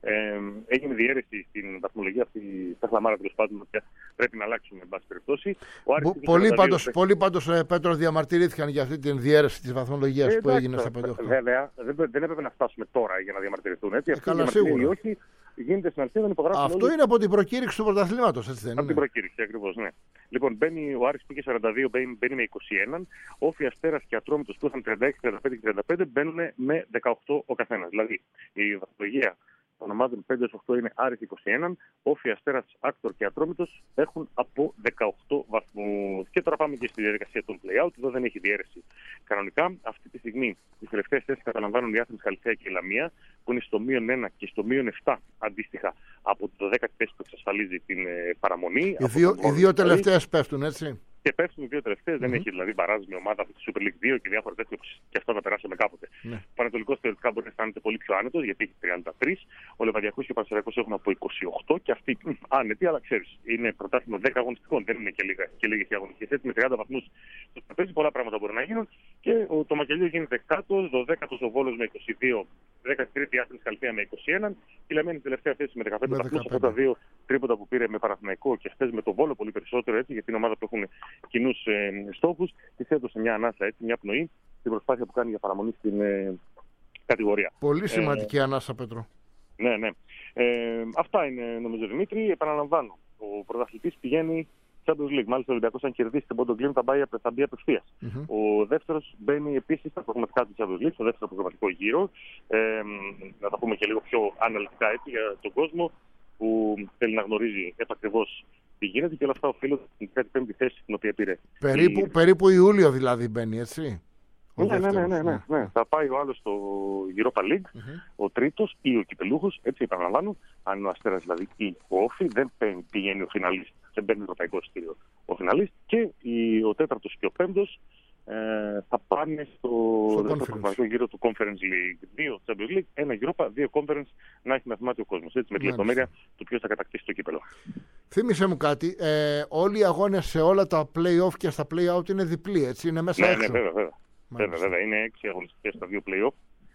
Ε, έγινε διαίρεση στην βαθμολογία αυτή, στα χλαμάρα τέλος πάντων, ότι πρέπει να αλλάξουμε εν πάση περιπτώσει. Ο Άρης είχε Πολλοί σαράντα δύο πάντως, πολλοί πάντως ε, Πέτρο, διαμαρτυρήθηκαν για αυτή την διαίρεση της βαθμολογίας Ε, που εντάξει, έγινε στα πέντε οκτώ. Βέβαια, δεν, δεν έπρεπε να φτάσουμε τώρα για να διαμαρτυρηθούν. Έτσι. Αυτή η καλά, διαμαρτυρία ή σίγουρα. όχι, γίνεται στην αρχή, δεν υπογράφουν Αυτό όλοι. είναι από την προκήρυξη του πρωταθλήματος, έτσι δεν Από είναι? την προκήρυξη, ακριβώς, ναι. Λοιπόν, μπαίνει ο Άρης που είχε σαράντα δύο, μπαίνει, μπαίνει με είκοσι ένα. Όφι, Αστέρας και Ατρόμητος που είχαν τριάντα έξι, τριάντα πέντε και τριάντα πέντε μπαίνουν με δεκαοκτώ ο καθένας. Δηλαδή, η βαθμολογία των ομάδων πέντε έως οκτώ είναι Άρης είκοσι ένα, Όφι, Αστέρας, Άκτορ και Ατρόμητος έχουν από δεκαοκτώ βαθμούς. Και τώρα πάμε και στη διαδικασία των play-out. Εδώ δεν έχει διαίρεση κανονικά. Αυτή τη στιγμή τις τελευταίες θέσεις καταλαμβάνουν η Άθλης, Χαλκαία και η Λαμία, που είναι στο μείον ένα και στο μείον επτά αντίστοιχα από το δέκατη θέση που εξασφαλίζει την ε, παραμονή. Οι από δύο, τον οι Βόρειο δύο Ισραήλ. τελευταίες πέφτουν, έτσι. Και πέφτουν οι δύο τελευταίες. Mm-hmm. Δεν έχει δηλαδή μπαράζ με ομάδα από τη Super League δύο και διάφορα τέτοια που και αυτά θα περάσουμε κάποτε. Ναι. Ο Πανατολικός θεωρητικά μπορεί να αισθάνεται πολύ πιο άνετος γιατί έχει τριάντα τρία. Ο Λεβαδιακός και ο Πανσεραϊκός έχουν από είκοσι οκτώ και αυτοί μ, άνετοι, αλλά ξέρεις, είναι πρωτάθλημα δέκα αγωνιστικών. Δεν είναι και, λίγα, και λίγες οι αγωνιστικές. Έτσι με τριάντα βαθμούς στο τραπέζι πολλά πράγματα μπορεί να γίνουν. Και ο, το Μακελιό γίνεται εκατό, δωδέκατος ο Βόλος με είκοσι δύο, δέκατη τρίτη η Άθλης Χαλκαία με είκοσι ένα. Η Λαμία τελευταία θέση με δεκαπέντε βαθμούς. Αυτά τα δύο τρίποτα που πήρε με Παναθηναϊκό και χθες με το Βόλο πολύ περισσότερο έτσι, γιατί είναι ομάδα που έχουν κοινούς ε, στόχους. Της έδωσε μια ανάσα, έτσι, μια πνοή στην προσπάθεια που κάνει για παραμονή στην ε, κατηγορία. Πολύ σημαντική ε... ανάσα, Πέτρο. Ναι, ναι. Ε, αυτά είναι νομίζω, Δημήτρη. Επαναλαμβάνω, ο πρωταθλητής πηγαίνει Champions League. Μάλιστα, ο Ολυμπιακός, αν κερδίσει την Πόντο Γκλίν, θα, θα μπει απευθείας. Mm-hmm. Ο δεύτερος μπαίνει επίσης στα προγραμματικά του Champions League, στο δεύτερο προγραμματικό γύρο. Ε, να τα πούμε και λίγο πιο αναλυτικά έτσι για τον κόσμο που θέλει να γνωρίζει επακριβώς τι γίνεται και όλα αυτά οφείλονται στην τριάντα πέμπτη θέση την οποία πήρε. Περίπου, η... περίπου Ιούλιο δηλαδή μπαίνει, έτσι. Ναι, ναι, ναι, ναι, ναι, ναι. Θα πάει ο άλλος στο Europa League, mm-hmm. ο τρίτος ή ο κυπελούχος, έτσι επαναλαμβάνω. Αν είναι ο Αστέρας δηλαδή ή ο Όφι, δεν πηγαίνει ο φιναλίστ, δεν μπαίνει το ευρωπαϊκό εισιτήριο ο φιναλίστ. Και ο τέταρτος και ο πέμπτος ε, θα πάνε στο, στο προγραμματικό γύρο του Conference League. Δύο Champions League, ένα Europa, δύο Conference, να έχει να θυμάται ο κόσμος. Έτσι με τη λεπτομέρεια του ποιος θα κατακτήσει το κύπελο. Θύμισε μου κάτι, ε, όλοι οι αγώνες σε όλα τα play-off και στα play-out είναι διπλοί, έτσι, είναι μέσα ναι, έξω. Ναι, βέβαια, βέβαια. Βέβαια, βέβαια, είναι έξι αγωνιστικές στα δύο play-off,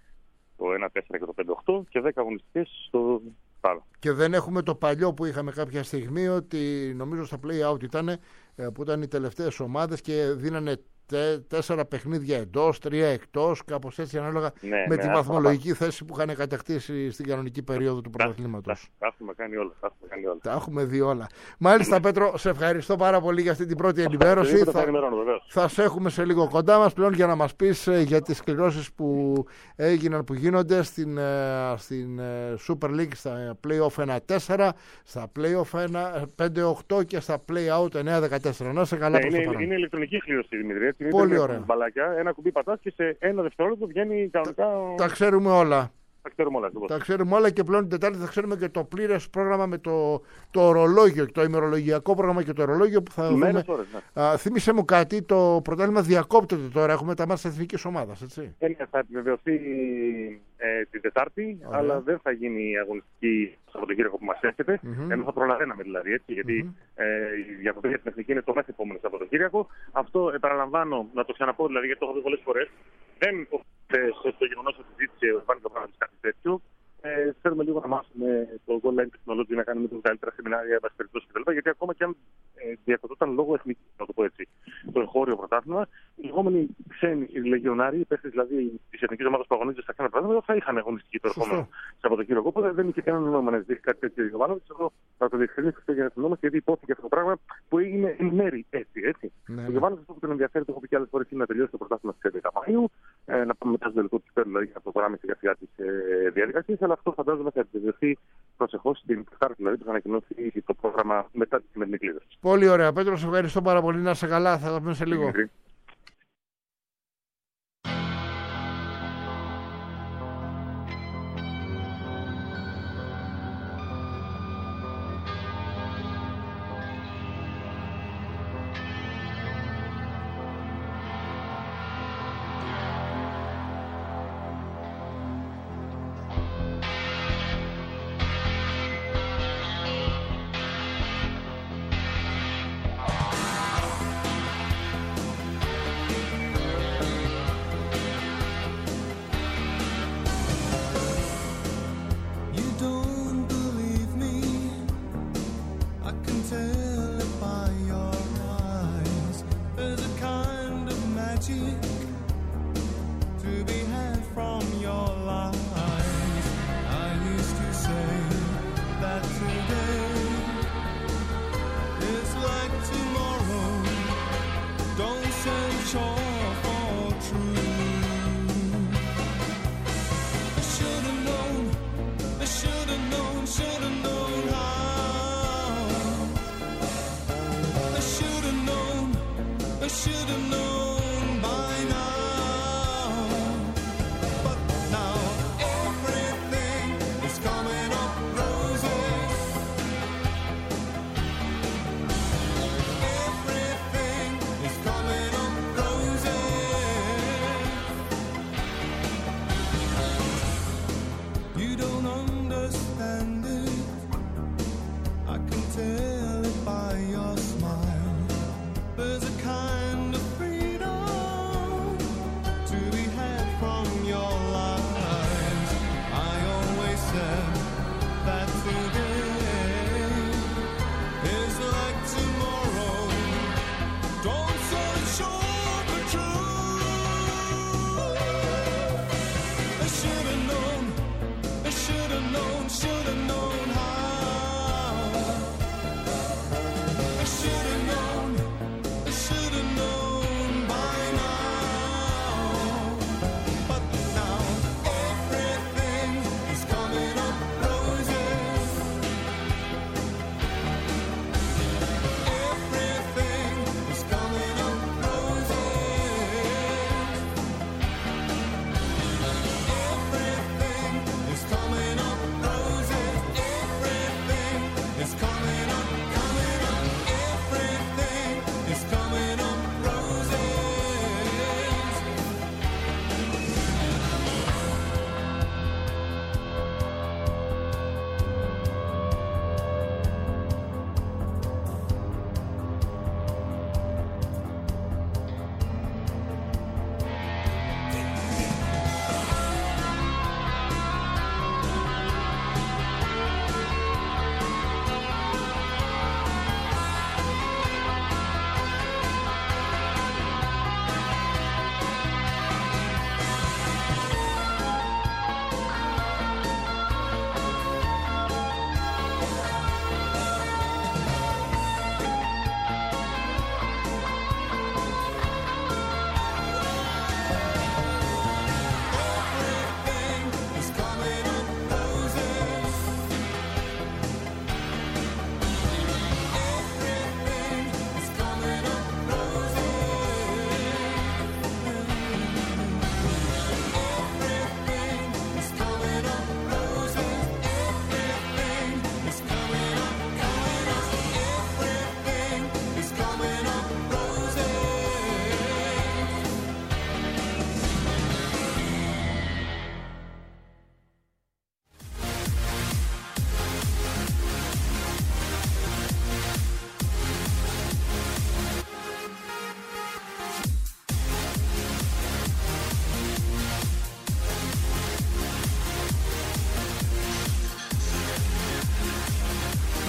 το ένα τέσσερα και το πέντε οκτώ και δέκα αγωνιστικές στο άλλο. Και δεν έχουμε το παλιό που είχαμε κάποια στιγμή, ότι νομίζω στα play-out ήταν, που ήταν οι τελευταίες ομάδες και δίνανε τέσσερα παιχνίδια εντός, τρία εκτός, κάπως έτσι ανάλογα ναι, με ναι, τη βαθμολογική θέση που είχαν κατακτήσει στην κανονική περίοδο του πρωταθλήματος. Τα έχουμε κάνει όλα. Τα έχουμε, κάνει όλα. Τα έχουμε δει όλα. Μάλιστα, Πέτρο, σε ευχαριστώ πάρα πολύ για αυτή την πρώτη ενημέρωση. θα, θα, θα σε έχουμε σε λίγο κοντά μας πλέον για να μας πεις για τις κληρώσεις που έγιναν, που γίνονται στην, στην Super League, στα Play-Off ένα τέσσερα, στα Play-Off πέντε οκτώ και στα Play-Out εννέα δεκατέσσερα. Να σε καλά, ναι, είναι, είναι ηλεκτρονική κλήρωση, Δημήτρη. Πολύ ωραία. Μπαλάκια, ένα κουμπί πατάς και σε ένα δευτερόλεπτο βγαίνει κανονικά. Τα, τα ξέρουμε όλα. Τα ξέρουμε όλα. Τα ξέρουμε όλα και πλέον την Τετάρτη θα ξέρουμε και το πλήρες πρόγραμμα με το, το ορολόγιο, το ημερολογιακό πρόγραμμα και το ορολόγιο που θα δούμε. Ώρες, ναι. Α, θύμισε μου κάτι, το πρωτάθλημα διακόπτεται τώρα. Έχουμε τα μάτια της εθνικής ομάδας, έτσι. Ε, θα επιβεβαιωθεί ε, την Τετάρτη, ωραία. Αλλά δεν θα γίνει η αγωνιστική Σαββατοκύριακο που μας έρχεται. Mm-hmm. Ενώ θα προλαβαίναμε δηλαδή έτσι, γιατί mm-hmm. ε, η διακοπή για την εθνική είναι το μέσα επόμενο Σαββατοκύριακο. Αυτό επαναλαμβάνω, να το ξαναπώ δηλαδή, γιατί το έχω δει πολλές φορές. Δεν οφείλεται στο γεγονός ότι ζήτησε ο Βάνη Καπράλης κάτι τέτοιο. Ε, θέλουμε λίγο να μάθουμε το Goal Line Technology, να κάνουμε τα καλύτερα σεμινάρια, εν πάση περιπτώσει κτλ. Γιατί ακόμα και αν ε, διακοπτόταν λόγω εθνική, να το πω έτσι, το εγχώριο πρωτάθλημα, οι λεγόμενοι ξένοι λεγιονάροι, οι παίχτες δηλαδή τη εθνική ομάδα που αγωνίζονται στα ξένα πρωτάθλημα, θα είχαν αγωνιστική το ερχόμενο Σαββατοκύριακο. Οπότε δεν είχε κανένα νόημα να ζητήσει κάτι τέτοιο για Γιωβάνοβιτς. Εγώ θα το διευκρινίσω αυτό για να θυμόμαστε, γιατί υπόθηκε αυτό το πράγμα που είναι εν μέρη έτσι. έτσι. Ναι, ο Γιωβάνοβιτς που τον ενδιαφέρει, το έχω πει και άλλες φορές, είναι να τελειώσει το πρωτάθλημα στις έντεκα Μαΐου, ε, να πάμε μετά στο τελικό του κυπέλλου, δηλαδή να προχωράμε σιγά σιγά τις ε, διαδικασίες. Αλλά αυτό φαντάζομαι θα επιβεβαιωθεί προσεχώς την Τετάρτη, δηλαδή που θα ανακοινώσει το πρόγραμμα μετά τη σημερινή κλήρωση. Πολύ ωραία. Πέτρο, σε ευχαριστώ πάρα πολύ. Να είσαι καλά. Θα τα πούμε σε λίγο.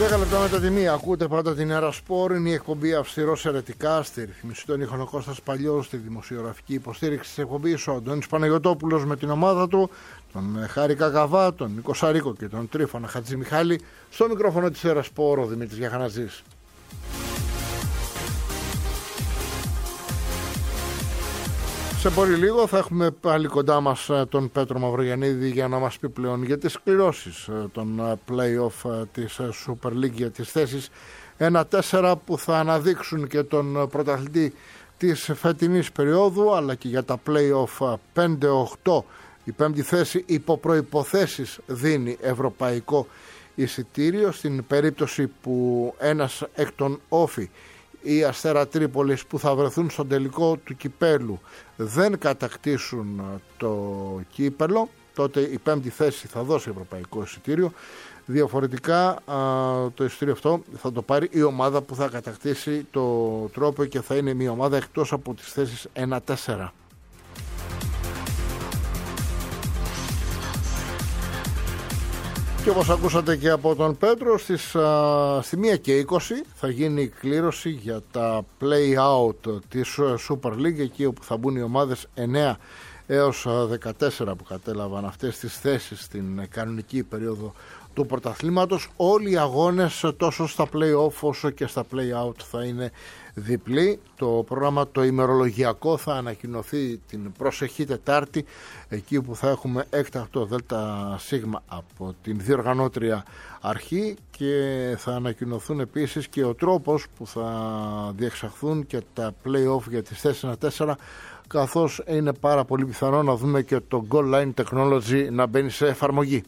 δέκα λεπτά μετά τη μία ακούτε πάντα την Έρα Σπορ. Είναι η εκπομπή αυστηρός ερετικά. Στη ρυθμισή των ήχων ο Κώστας Παλιός, στη δημοσιογραφική υποστήριξη της εκπομπής ο Αντώνης Παναγιωτόπουλος με την ομάδα του, τον Χάρη Κακαβά, τον Νίκο Σαρίκο και τον Τρίφωνα Χατζημιχάλη. Στο μικρόφωνο της Έρα Σπορ ο Δημήτρης Γιαχαναζής. Σε πολύ λίγο θα έχουμε πάλι κοντά μας τον Πέτρο Μαυρογιαννίδη για να μας πει πλέον για τις κληρώσεις των play-off της Super League για τις θέσεις ένα τέσσερα που θα αναδείξουν και τον πρωταθλητή της φετινής περίοδου, αλλά και για τα play-off πέντε οκτώ. Η πέμπτη θέση υπό προϋποθέσεις δίνει ευρωπαϊκό εισιτήριο στην περίπτωση που ένας εκ των όφι ή Αστέρα Τρίπολης που θα βρεθούν στον τελικό του κυπέλου δεν κατακτήσουν το κύπελο, τότε η πέμπτη θέση θα δώσει ευρωπαϊκό εισιτήριο. Διαφορετικά το εισιτήριο αυτό θα το πάρει η ομάδα που θα κατακτήσει το τρόπο και θα είναι μια ομάδα εκτός από τις θέσεις ένα τέσσερα. Και όπως ακούσατε και από τον Πέτρο, στις, α, στη μία και είκοσι θα γίνει η κλήρωση για τα play-out της Super League, εκεί όπου θα μπουν οι ομάδες εννέα έως δεκατέσσερα που κατέλαβαν αυτές τις θέσεις στην κανονική περίοδο του πρωταθλήματος. Όλοι οι αγώνες τόσο στα play-off όσο και στα play-out θα είναι διπλή. Το πρόγραμμα το ημερολογιακό θα ανακοινωθεί την προσεχή Τετάρτη, εκεί που θα έχουμε έκτακτο ΔΣ από την διοργανώτρια αρχή, και θα ανακοινωθούν επίσης και ο τρόπος που θα διεξαχθούν και τα play-off για τις θέσεις ένα τέσσερα, καθώς είναι πάρα πολύ πιθανό να δούμε και το goal line technology να μπαίνει σε εφαρμογή.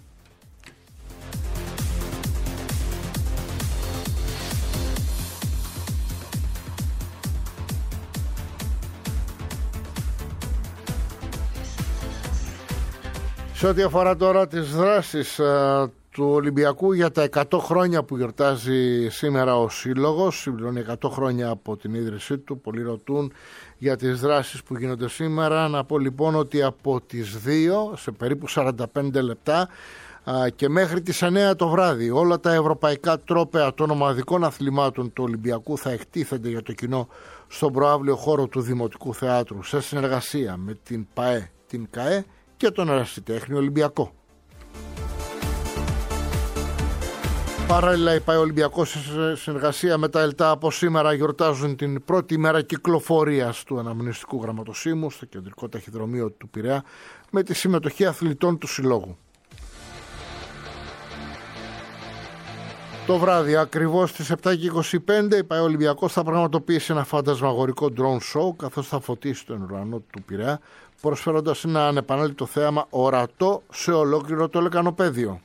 Σε ό,τι αφορά τώρα τις δράσεις α, του Ολυμπιακού για τα εκατό χρόνια που γιορτάζει σήμερα ο Σύλλογος, συμπληρώνει εκατό χρόνια από την ίδρυσή του, πολλοί ρωτούν για τις δράσεις που γίνονται σήμερα. Να πω λοιπόν ότι από τις δύο σε περίπου σαράντα πέντε λεπτά α, και μέχρι τις εννέα το βράδυ όλα τα ευρωπαϊκά τρόπαια των ομαδικών αθλημάτων του Ολυμπιακού θα εκτίθενται για το κοινό στον προαύλιο χώρο του Δημοτικού Θεάτρου σε συνεργασία με την ΠΑΕ, την ΚΑΕ και τον Ερασιτέχνη Ολυμπιακό. Παράλληλα, η ΠΑΕ Ολυμπιακό σε συνεργασία με τα ΕΛΤΑ από σήμερα γιορτάζουν την πρώτη μέρα κυκλοφορίας του αναμνηστικού γραμματοσύμου στο κεντρικό ταχυδρομείο του Πειραιά με τη συμμετοχή αθλητών του Συλλόγου. Το βράδυ, ακριβώς στις επτά και είκοσι πέντε, η ΠΑΕ Ολυμπιακός θα πραγματοποιήσει ένα φαντασμαγορικό drone show, καθώς θα φωτίσει τον ουρανό του Πειραιά, προσφέροντας ένα ανεπανάληπτο θέαμα ορατό σε ολόκληρο το λεκανοπέδιο.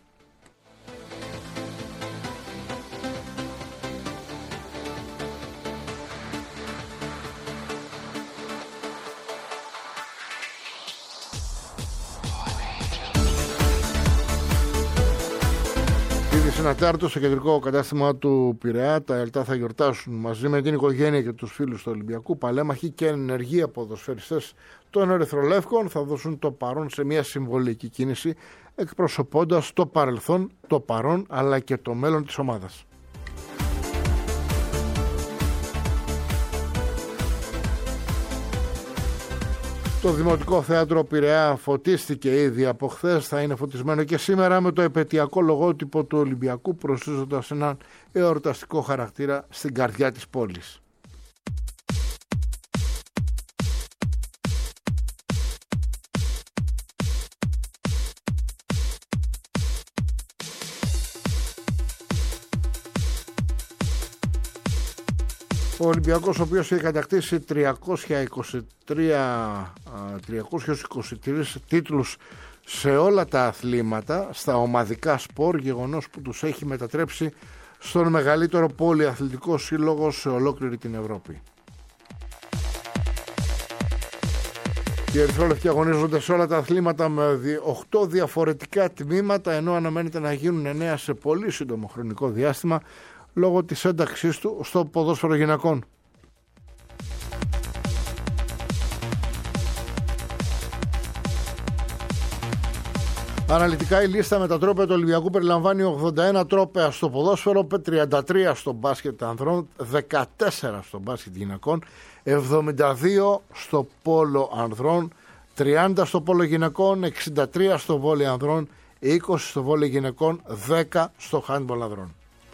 Συνατάρτο στο κεντρικό κατάστημα του Πειραιά, τα ΕΛΤΑ θα γιορτάσουν μαζί με την οικογένεια και τους φίλους του Ολυμπιακού. Παλέμαχοι και ενεργοί ποδοσφαιριστές των Ερυθρολεύκων θα δώσουν το παρόν σε μια συμβολική κίνηση, εκπροσωπώντας το παρελθόν, το παρόν αλλά και το μέλλον της ομάδας. Το Δημοτικό Θέατρο Πειραιά φωτίστηκε ήδη από χθες, θα είναι φωτισμένο και σήμερα με το επαιτειακό λογότυπο του Ολυμπιακού, προσθέτοντας έναν εορταστικό χαρακτήρα στην καρδιά της πόλης. Ο Ολυμπιακός, ο οποίος έχει κατακτήσει τριακόσιους είκοσι τρία τίτλους σε όλα τα αθλήματα, στα ομαδικά σπορ, γεγονός που τους έχει μετατρέψει στον μεγαλύτερο πολυαθλητικό σύλλογο σε ολόκληρη την Ευρώπη. Οι ερυθρόλευκοι αγωνίζονται σε όλα τα αθλήματα με οκτώ διαφορετικά τμήματα, ενώ αναμένεται να γίνουν εννέα σε πολύ σύντομο χρονικό διάστημα, λόγω της ένταξής του στο ποδόσφαιρο γυναικών. Αναλυτικά η λίστα με τα τρόπαια του Ολυμπιακού περιλαμβάνει ογδόντα ένα τρόπαια στο ποδόσφαιρο, τριάντα τρία στο μπάσκετ ανδρών, δεκατέσσερα στο μπάσκετ γυναικών, εβδομήντα δύο στο πόλο ανδρών, τριάντα στο πόλο γυναικών, εξήντα τρία στο βόλεϊ ανδρών, είκοσι στο βόλεϊ γυναικών, δέκα στο handball ανδρών.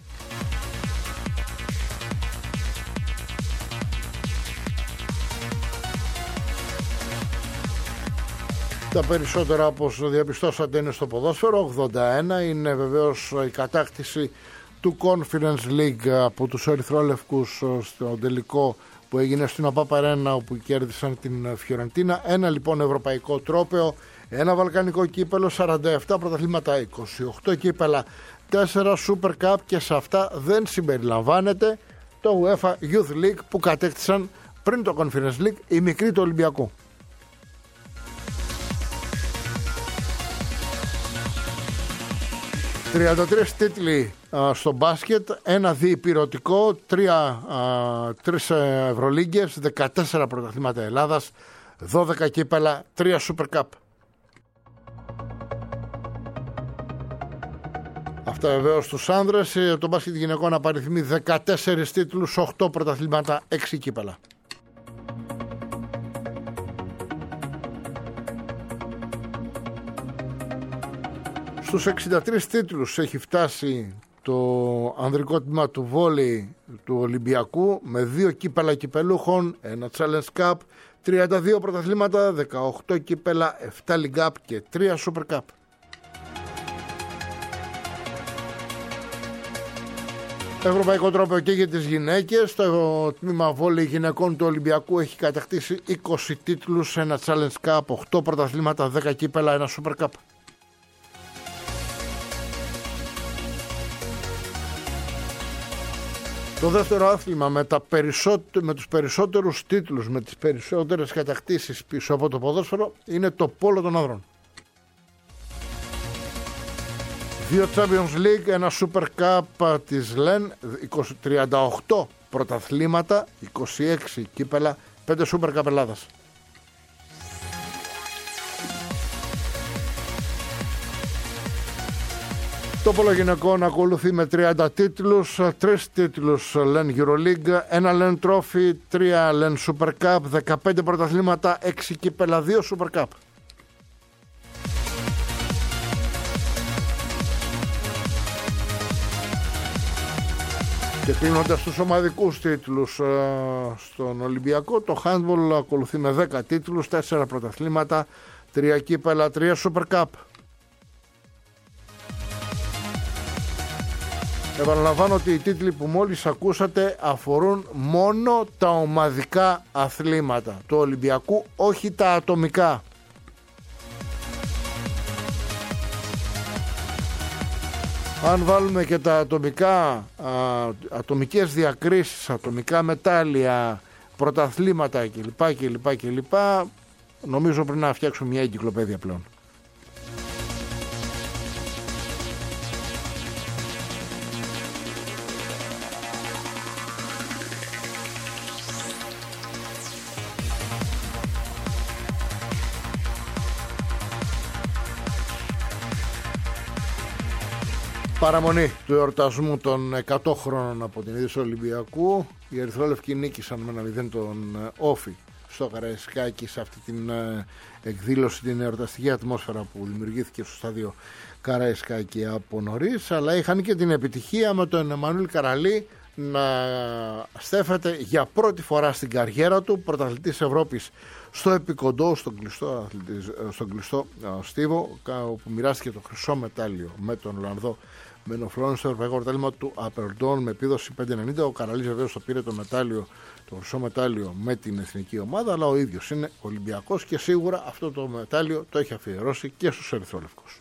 Τα περισσότερα, όπως διαπιστώσατε, είναι στο ποδόσφαιρο, ογδόντα ένα. Είναι βεβαίως η κατάκτηση του Conference League από τους ερυθρόλευκους στο τελικό που έγινε στην ΟΠΑΠ Αρένα, όπου κέρδισαν την Φιωρεντίνα. Ένα λοιπόν ευρωπαϊκό τρόπαιο, ένα βαλκανικό κύπελο, σαράντα επτά πρωταθλήματα, είκοσι οκτώ κύπελα, τέσσερα Super Cup και σε αυτά δεν συμπεριλαμβάνεται το UEFA Youth League που κατέκτησαν πριν το Conference League οι μικροί του Ολυμπιακού. τριάντα τρία τίτλοι α, στο μπάσκετ, ένα διυπηρωτικό, τρεις Ευρωλίγκες, δεκατέσσερα πρωταθλήματα Ελλάδας, δώδεκα κύπελα, τρία Super Cup. Αυτά βεβαίως στους άνδρες. Το μπάσκετ γυναικών απαριθμεί δεκατέσσερις τίτλους, οκτώ πρωταθλήματα, έξι κύπελα. Στους εξήντα τρεις τίτλους έχει φτάσει το ανδρικό τμήμα του βόλεϊ του Ολυμπιακού με δύο κύπελα κυπελούχων, ένα Challenge Cup, τριάντα δύο πρωταθλήματα, δεκαοκτώ κύπελα, επτά League Cup και τρία Super Cup. Ευρωπαϊκό τρόπαιο και για τις γυναίκες. Το τμήμα βόλεϊ γυναικών του Ολυμπιακού έχει κατακτήσει είκοσι τίτλους, ένα Challenge Cup, οκτώ πρωταθλήματα, δέκα κύπελα, ένα Super Cup. Το δεύτερο άθλημα με, τα περισσότε, με τους περισσότερους τίτλους, με τις περισσότερες κατακτήσεις πίσω από το ποδόσφαιρο είναι το πόλο των ανδρών. Δύο Champions League, ένα Super Cup της ΛΕΝ, τριάντα οκτώ πρωταθλήματα, είκοσι έξι κύπελα, πέντε Super Cup Ελλάδας. Το πόλο γυναικών ακολουθεί με τριάντα τίτλους, τρεις τίτλους ΛΕΝ EuroLeague, ένα ΛΕΝ Trophy, τρία ΛΕΝ Super Cup, δεκαπέντε πρωταθλήματα, έξι κύπελα, δύο Super Cup. Και κλείνοντας τους ομαδικούς τίτλους ε, στον Ολυμπιακό, το handball ακολουθεί με δέκα τίτλους, τέσσερα πρωταθλήματα, τρία κύπελα, τρία Super Cup. Επαναλαμβάνω ότι οι τίτλοι που μόλις ακούσατε αφορούν μόνο τα ομαδικά αθλήματα του Ολυμπιακού, όχι τα ατομικά. Αν βάλουμε και τα ατομικά, α, ατομικές διακρίσεις, ατομικά μετάλλια, πρωταθλήματα κλπ, κλπ, κλπ, νομίζω πρέπει να φτιάξουμε μια εγκυκλοπαίδεια πλέον. Παραμονή του εορτασμού των εκατό χρόνων από την ίδρυση του Ολυμπιακού, οι ερυθρόλευκοι νίκησαν με ένα μηδέν τον Όφη στο Καραϊσκάκι σε αυτή την εκδήλωση, την εορταστική ατμόσφαιρα που δημιουργήθηκε στο στάδιο Καραϊσκάκι από νωρίς, αλλά είχαν και την επιτυχία με τον Εμμανουήλ Καραλή να στέφεται για πρώτη φορά στην καριέρα του πρωταθλητής Ευρώπης στο επικοντό, στον κλειστό, στον κλειστό στίβο, όπου μοιράστηκε το χρυσό μετάλλιο με τον Ολλανδό Μενοφλόν στο ευρωπαϊκό πρωτάθλημα του Απερντών με επίδοση πέντε ενενήντα. Ο Καραλής βεβαίως το πήρε το μετάλλιο, το χρυσό μετάλλιο με την εθνική ομάδα, αλλά ο ίδιος είναι Ολυμπιακός και σίγουρα αυτό το μετάλλιο το έχει αφιερώσει και στους ερυθρόλευκους.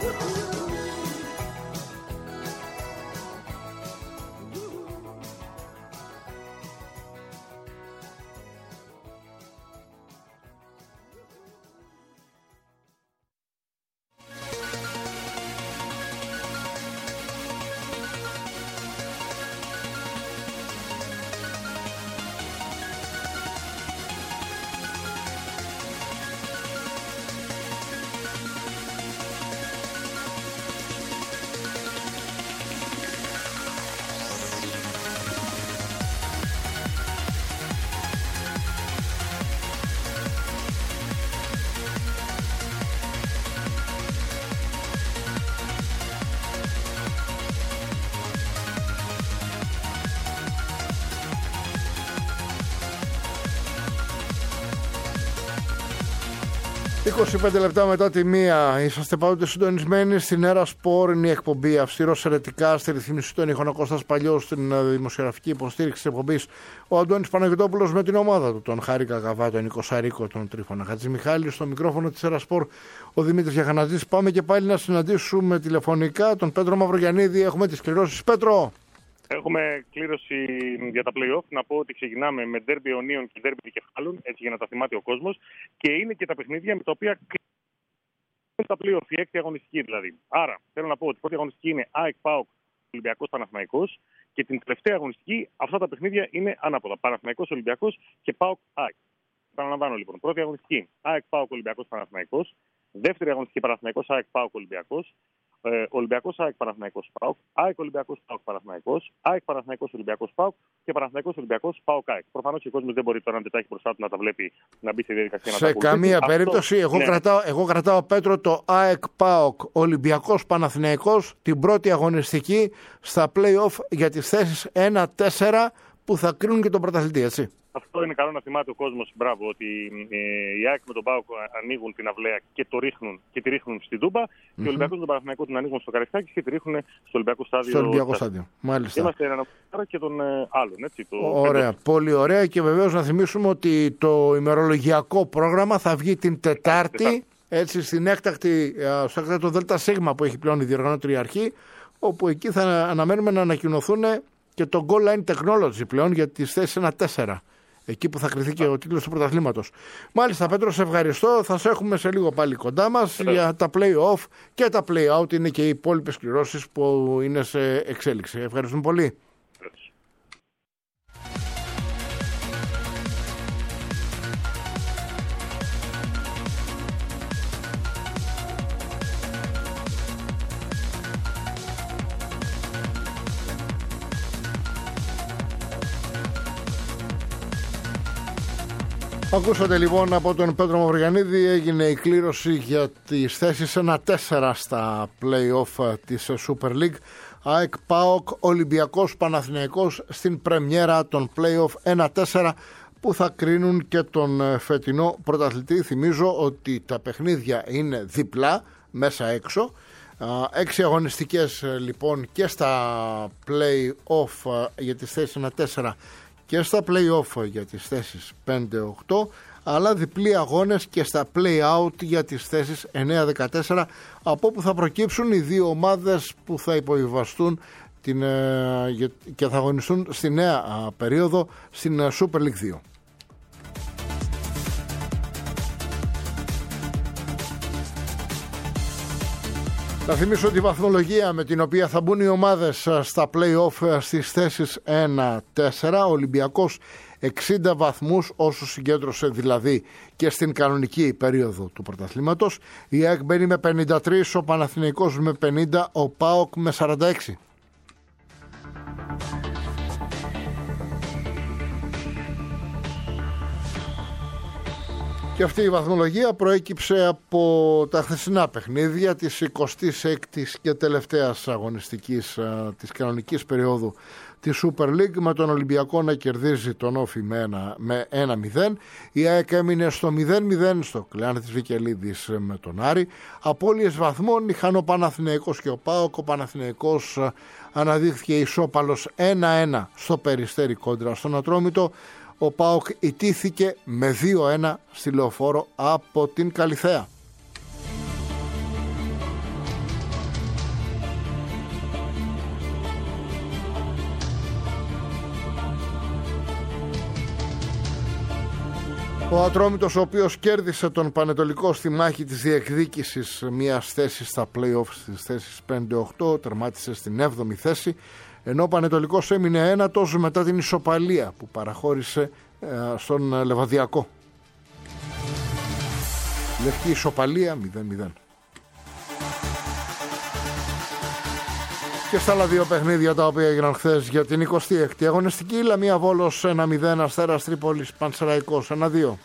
είκοσι πέντε λεπτά μετά τη μία, είσαστε πάντοτε συντονισμένοι στην Έρα Σπορ. Είναι η εκπομπή αυστηρός ερετικά. Στη ρυθμίση των ήχων ο Κώστας Παλιός, στην δημοσιογραφική υποστήριξη της εκπομπής ο Αντώνης Παναγιωτόπουλος με την ομάδα του, τον Χάρη Καγαβά, τον Νίκο Σαρίκο, τον Τρίφωνα Χατζημιχάλη. Στο μικρόφωνο της Έρα Σπορ ο Δημήτρης Γιαχανατζής. Πάμε και πάλι να συναντήσουμε τηλεφωνικά τον Πέτρο Μαυρογιαννίδη. Έχουμε τις κληρώσεις. Πέτρο. Έχουμε κλήρωση για τα play-off. Να πω ότι ξεκινάμε με ντέρμπι Ιωνίων και ντέρμπι Δικεφάλων, έτσι για να τα θυμάται ο κόσμος. Και είναι και τα παιχνίδια με τα οποία κλείνουν τα play-off, η έκτη αγωνιστική δηλαδή. Άρα, θέλω να πω ότι η πρώτη αγωνιστική είναι ΑΕΚ ΠΑΟΚ Ολυμπιακός Παναθηναϊκός. Και την τελευταία αγωνιστική, αυτά τα παιχνίδια είναι ανάποδα. Παναθηναϊκός Ολυμπιακός και ΠΑΟΚ ΑΕΚ. Επαναλαμβάνω λοιπόν. Πρώτη αγωνιστική ΑΕΚ ΠΑΟΚ Ολυμπιακός Παναθηναϊκός. Δεύτερη αγωνιστική Παναθηναϊκός ΑΕΚ ΠΑΟΚ Ολυμπιακός. Ε, Ολυμπιακός ΑΕΚ Παναθηναϊκός ΠΑΟΚ, ΑΕΚ Ολυμπιακός ΠΑΟΚ Παναθηναϊκός, ΑΕΚ Παναθηναϊκός Ολυμπιακός ΠΑΟΚ και Παναθηναϊκός Ολυμπιακός ΠΑΟΚ ΑΕΚ. Προφανώς ο κόσμος δεν μπορεί τώρα να τα έχει μπροστά του να τα βλέπει, να μπει στη διαδικασία να τα Σε καμία Αυτό, περίπτωση, εγώ, ναι. κρατάω, εγώ κρατάω Πέτρο το ΑΕΚ ΠΑΟΚ Ολυμπιακός Παναθηναϊκός, την πρώτη αγωνιστική στα play-off για τις θέσεις ένα τέσσερα που θα κρίνουν και τον πρωταθλητή, έτσι. Αυτό είναι καλό να θυμάται ο κόσμος, μπράβο, ότι ε, η ΑΕΚ με τον ΠΑΟΚ ανοίγουν την αυλαία και, το ρίχνουν, και τη ρίχνουν στην Τούμπα mm-hmm. και ο Ολυμπιακός με τον Παναθηναϊκό την ανοίγουν στο Καραϊσκάκι και τη ρίχνουν στο Ολυμπιακό στάδιο. Στο Ολυμπιακό στάδιο, μάλιστα. Είμαστε έναν και τον ε, άλλον, έτσι. Το ωραία, πέντε. Πολύ ωραία και βεβαίως να θυμίσουμε ότι το ημερολογιακό πρόγραμμα θα βγει την Τετάρτη, Τετάρτη. έτσι στην έκτακτη, στο έκτακτο ΔΣ που έχει πλέον η διοργανώτρια αρχή, όπου εκεί θα αναμένουμε να ανακοινωθούν και το Goal Line Technology πλέον για τις θέσεις ένα τέσσερα. Εκεί που θα κριθεί και ο τίτλος του πρωταθλήματος. Μάλιστα, Πέτρο, σε ευχαριστώ. Θα σε έχουμε σε λίγο πάλι κοντά μας για τα play-off και τα play-out. Είναι και οι υπόλοιπες κληρώσεις που είναι σε εξέλιξη. Ευχαριστούμε πολύ. Ακούσατε λοιπόν από τον Πέτρο Μαυρογιαννίδη, έγινε η κλήρωση για τις θέσεις ένα τέσσερα στα play-off της Super League. ΑΕΚ ΠΑΟΚ Ολυμπιακός Παναθηναϊκός στην πρεμιέρα των play-off ένα τέσσερα που θα κρίνουν και τον φετινό πρωταθλητή. Θυμίζω ότι τα παιχνίδια είναι διπλά, μέσα έξω. Έξι αγωνιστικές λοιπόν και στα play-off για τις θέσεις ένα τέσσερα και στα play-off για τις θέσεις πέντε οκτώ, αλλά διπλή αγώνες και στα play-out για τις θέσεις εννέα δεκατέσσερα, από όπου θα προκύψουν οι δύο ομάδες που θα υποβιβαστούν την, και θα αγωνιστούν στη νέα περίοδο στην Super League δύο. Να θυμίσω τη βαθμολογία με την οποία θα μπουν οι ομάδες στα play-off στις θέσεις ένα τέσσερα. Ο Ολυμπιακός εξήντα βαθμούς, όσους συγκέντρωσε δηλαδή και στην κανονική περίοδο του πρωταθλήματος. Η ΑΕΚ μπαίνει με πενήντα τρία, ο Παναθηναϊκός με πενήντα, ο ΠΑΟΚ με σαράντα έξι. Και αυτή η βαθμολογία προέκυψε από τα χθεσινά παιχνίδια της εικοστής έκτης και τελευταίας αγωνιστικής της κανονικής περίοδου της Super League, με τον Ολυμπιακό να κερδίζει τον Όφη με ένα μηδέν. Η ΑΕΚ έμεινε στο μηδέν μηδέν στο Κλεάνθη της Βικελίδης με τον Άρη. Απώλειες βαθμών είχαν ο Παναθηναϊκός και ο ΠΑΟΚ. Ο Παναθηναϊκός αναδείχθηκε ισόπαλος ένα ένα στο Περιστέρι κόντρα στον Ατρόμητο. Ο ΠΑΟΚ ιτήθηκε με δύο ένα στη Λεωφόρο από την Καλιθέα. Ο Ατρόμητος, ο οποίος κέρδισε τον Πανετολικό στη μάχη της διεκδίκησης μιας θέσης στα play-off στις θέσεις πέντε οκτώ, τερμάτισε στην έβδομη θέση, ενώ ο Πανετολικός έμεινε ένατος μετά την ισοπαλία που παραχώρησε ε, στον Λεβαδιακό. Λευκή ισοπαλία μηδέν μηδέn. Και στα άλλα δύο παιχνίδια τα οποία έγιναν χθες για την εικοστή έκτη αγωνιστική, Λαμία Βόλος ένα μηδέν, Αστέρας Τρίπολης Πανσεραϊκός ένα δύο.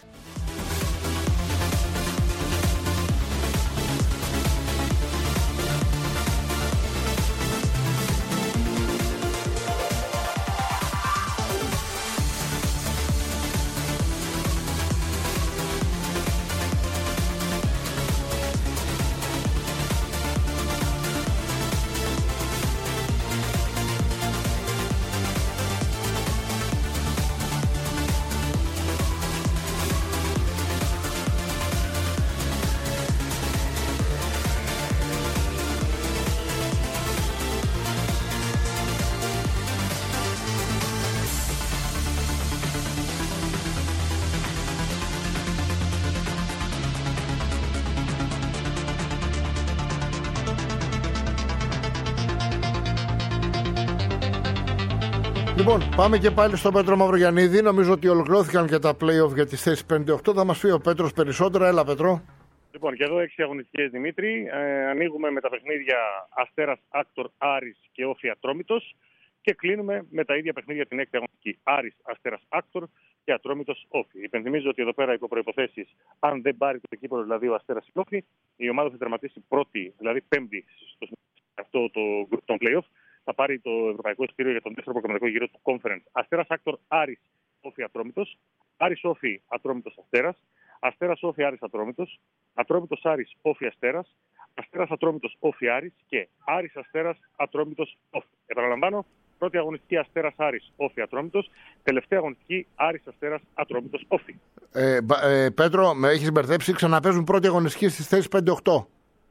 Λοιπόν, πάμε και πάλι στον Πέτρο Μαυρογιαννίδη. Νομίζω ότι ολοκληρώθηκαν και τα play-off για τις θέσεις πέντε οκτώ. Θα μας πει ο Πέτρος περισσότερα. Έλα, Πέτρο. Λοιπόν, και εδώ έξι αγωνιστικές, Δημήτρη. Ε, ανοίγουμε με τα παιχνίδια Αστέρας Άκτορ Άρης και Όφη Ατρόμητος και κλείνουμε με τα ίδια παιχνίδια την έκτη αγωνιστική. Άρης Αστέρας Άκτορ και Ατρόμητος Όφη. Υπενθυμίζω ότι εδώ πέρα υπό προϋποθέσεις, αν δεν πάρει το κύπελλο, δηλαδή ο Αστέρας ή Όφη, η ομάδα θα τερματίσει πρώτη, δηλαδή πέμπτη στο αυτό το, τον play-off. Θα πάρει το ευρωπαϊκό εισιτήριο για τον δεύτερο προγραμματικό γύρο του Conference. Αστέρας Άκτορ Άρης Όφη Ατρόμητος, Άρης Όφη Ατρόμητος Αστέρας, Αστέρας Όφη Άρης Ατρόμητος, Ατρόμητος Άρης Όφη Αστέρας, Αστέρας Ατρόμητος Όφη Άρης και Άρης Αστέρας Ατρόμητος Όφη. Επαναλαμβάνω, πρώτη αγωνιστική Αστέρας Άρης Όφη Ατρόμητος, τελευταία αγωνιστική Άρης Αστέρας Ατρόμητος Όφη. Ε, ε, Πέτρο, με έχεις μπερδέψει. Ξαναπέζουν πρώτη αγωνιστική στις θέσεις πέντε οκτώ.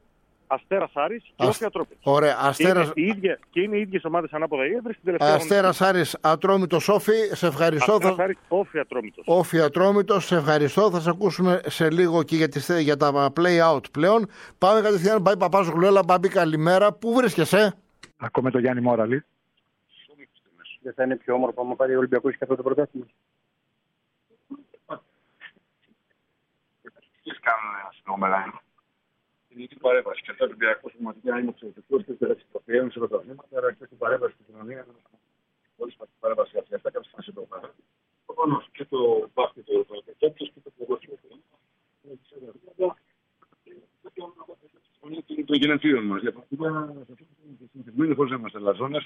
Αστέρας Άρης και Όφη Ατρόμητος. Ωραία. Αστέρας... Είναι, ίδια, και είναι οι ίδιες ομάδες ανάποδα η έδρα στην τελευταία Αστέρας Άρης Ατρόμητος Όφη. Σε ευχαριστώ. Αστέρας θα... Άρης Όφη Ατρόμητος. Όφη Ατρόμητος. Σε ευχαριστώ. Θα σε ακούσουμε σε λίγο και για, τις... για τα play out πλέον. Πάμε κατευθείαν. Πάει Παπάζογλου. Έλα, Μπάμπη, καλημέρα. Πού βρίσκεσαι? Ακόμα το Γιάννη Μόραλη. Δεν θα είναι πιο όμορφο άμα πάρει ο Ολυμπιακός και αυτό το πρωτάθλημα? Τι κάνουν στην Ομελάνη. Την ειδική παρέμβαση. Και αυτό ο Ολυμπιακός πραγματικά είναι εξαιρετικός και δεν έχει προφέρει σε πρωταθλήματα, αλλά και στην παρέμβαση στην κοινωνία. Χωρίς παρέμβαση αυτή, αυτά κάποια στιγμή το παρά. Προφανώς και το μπάσκετ το ευρωπαϊκό και το ποδόσφαιρο. Είναι των γενεθλίων μας. Διαφορετικά, συνηθισμένοι χωρίς να είμαστε λαζόνες.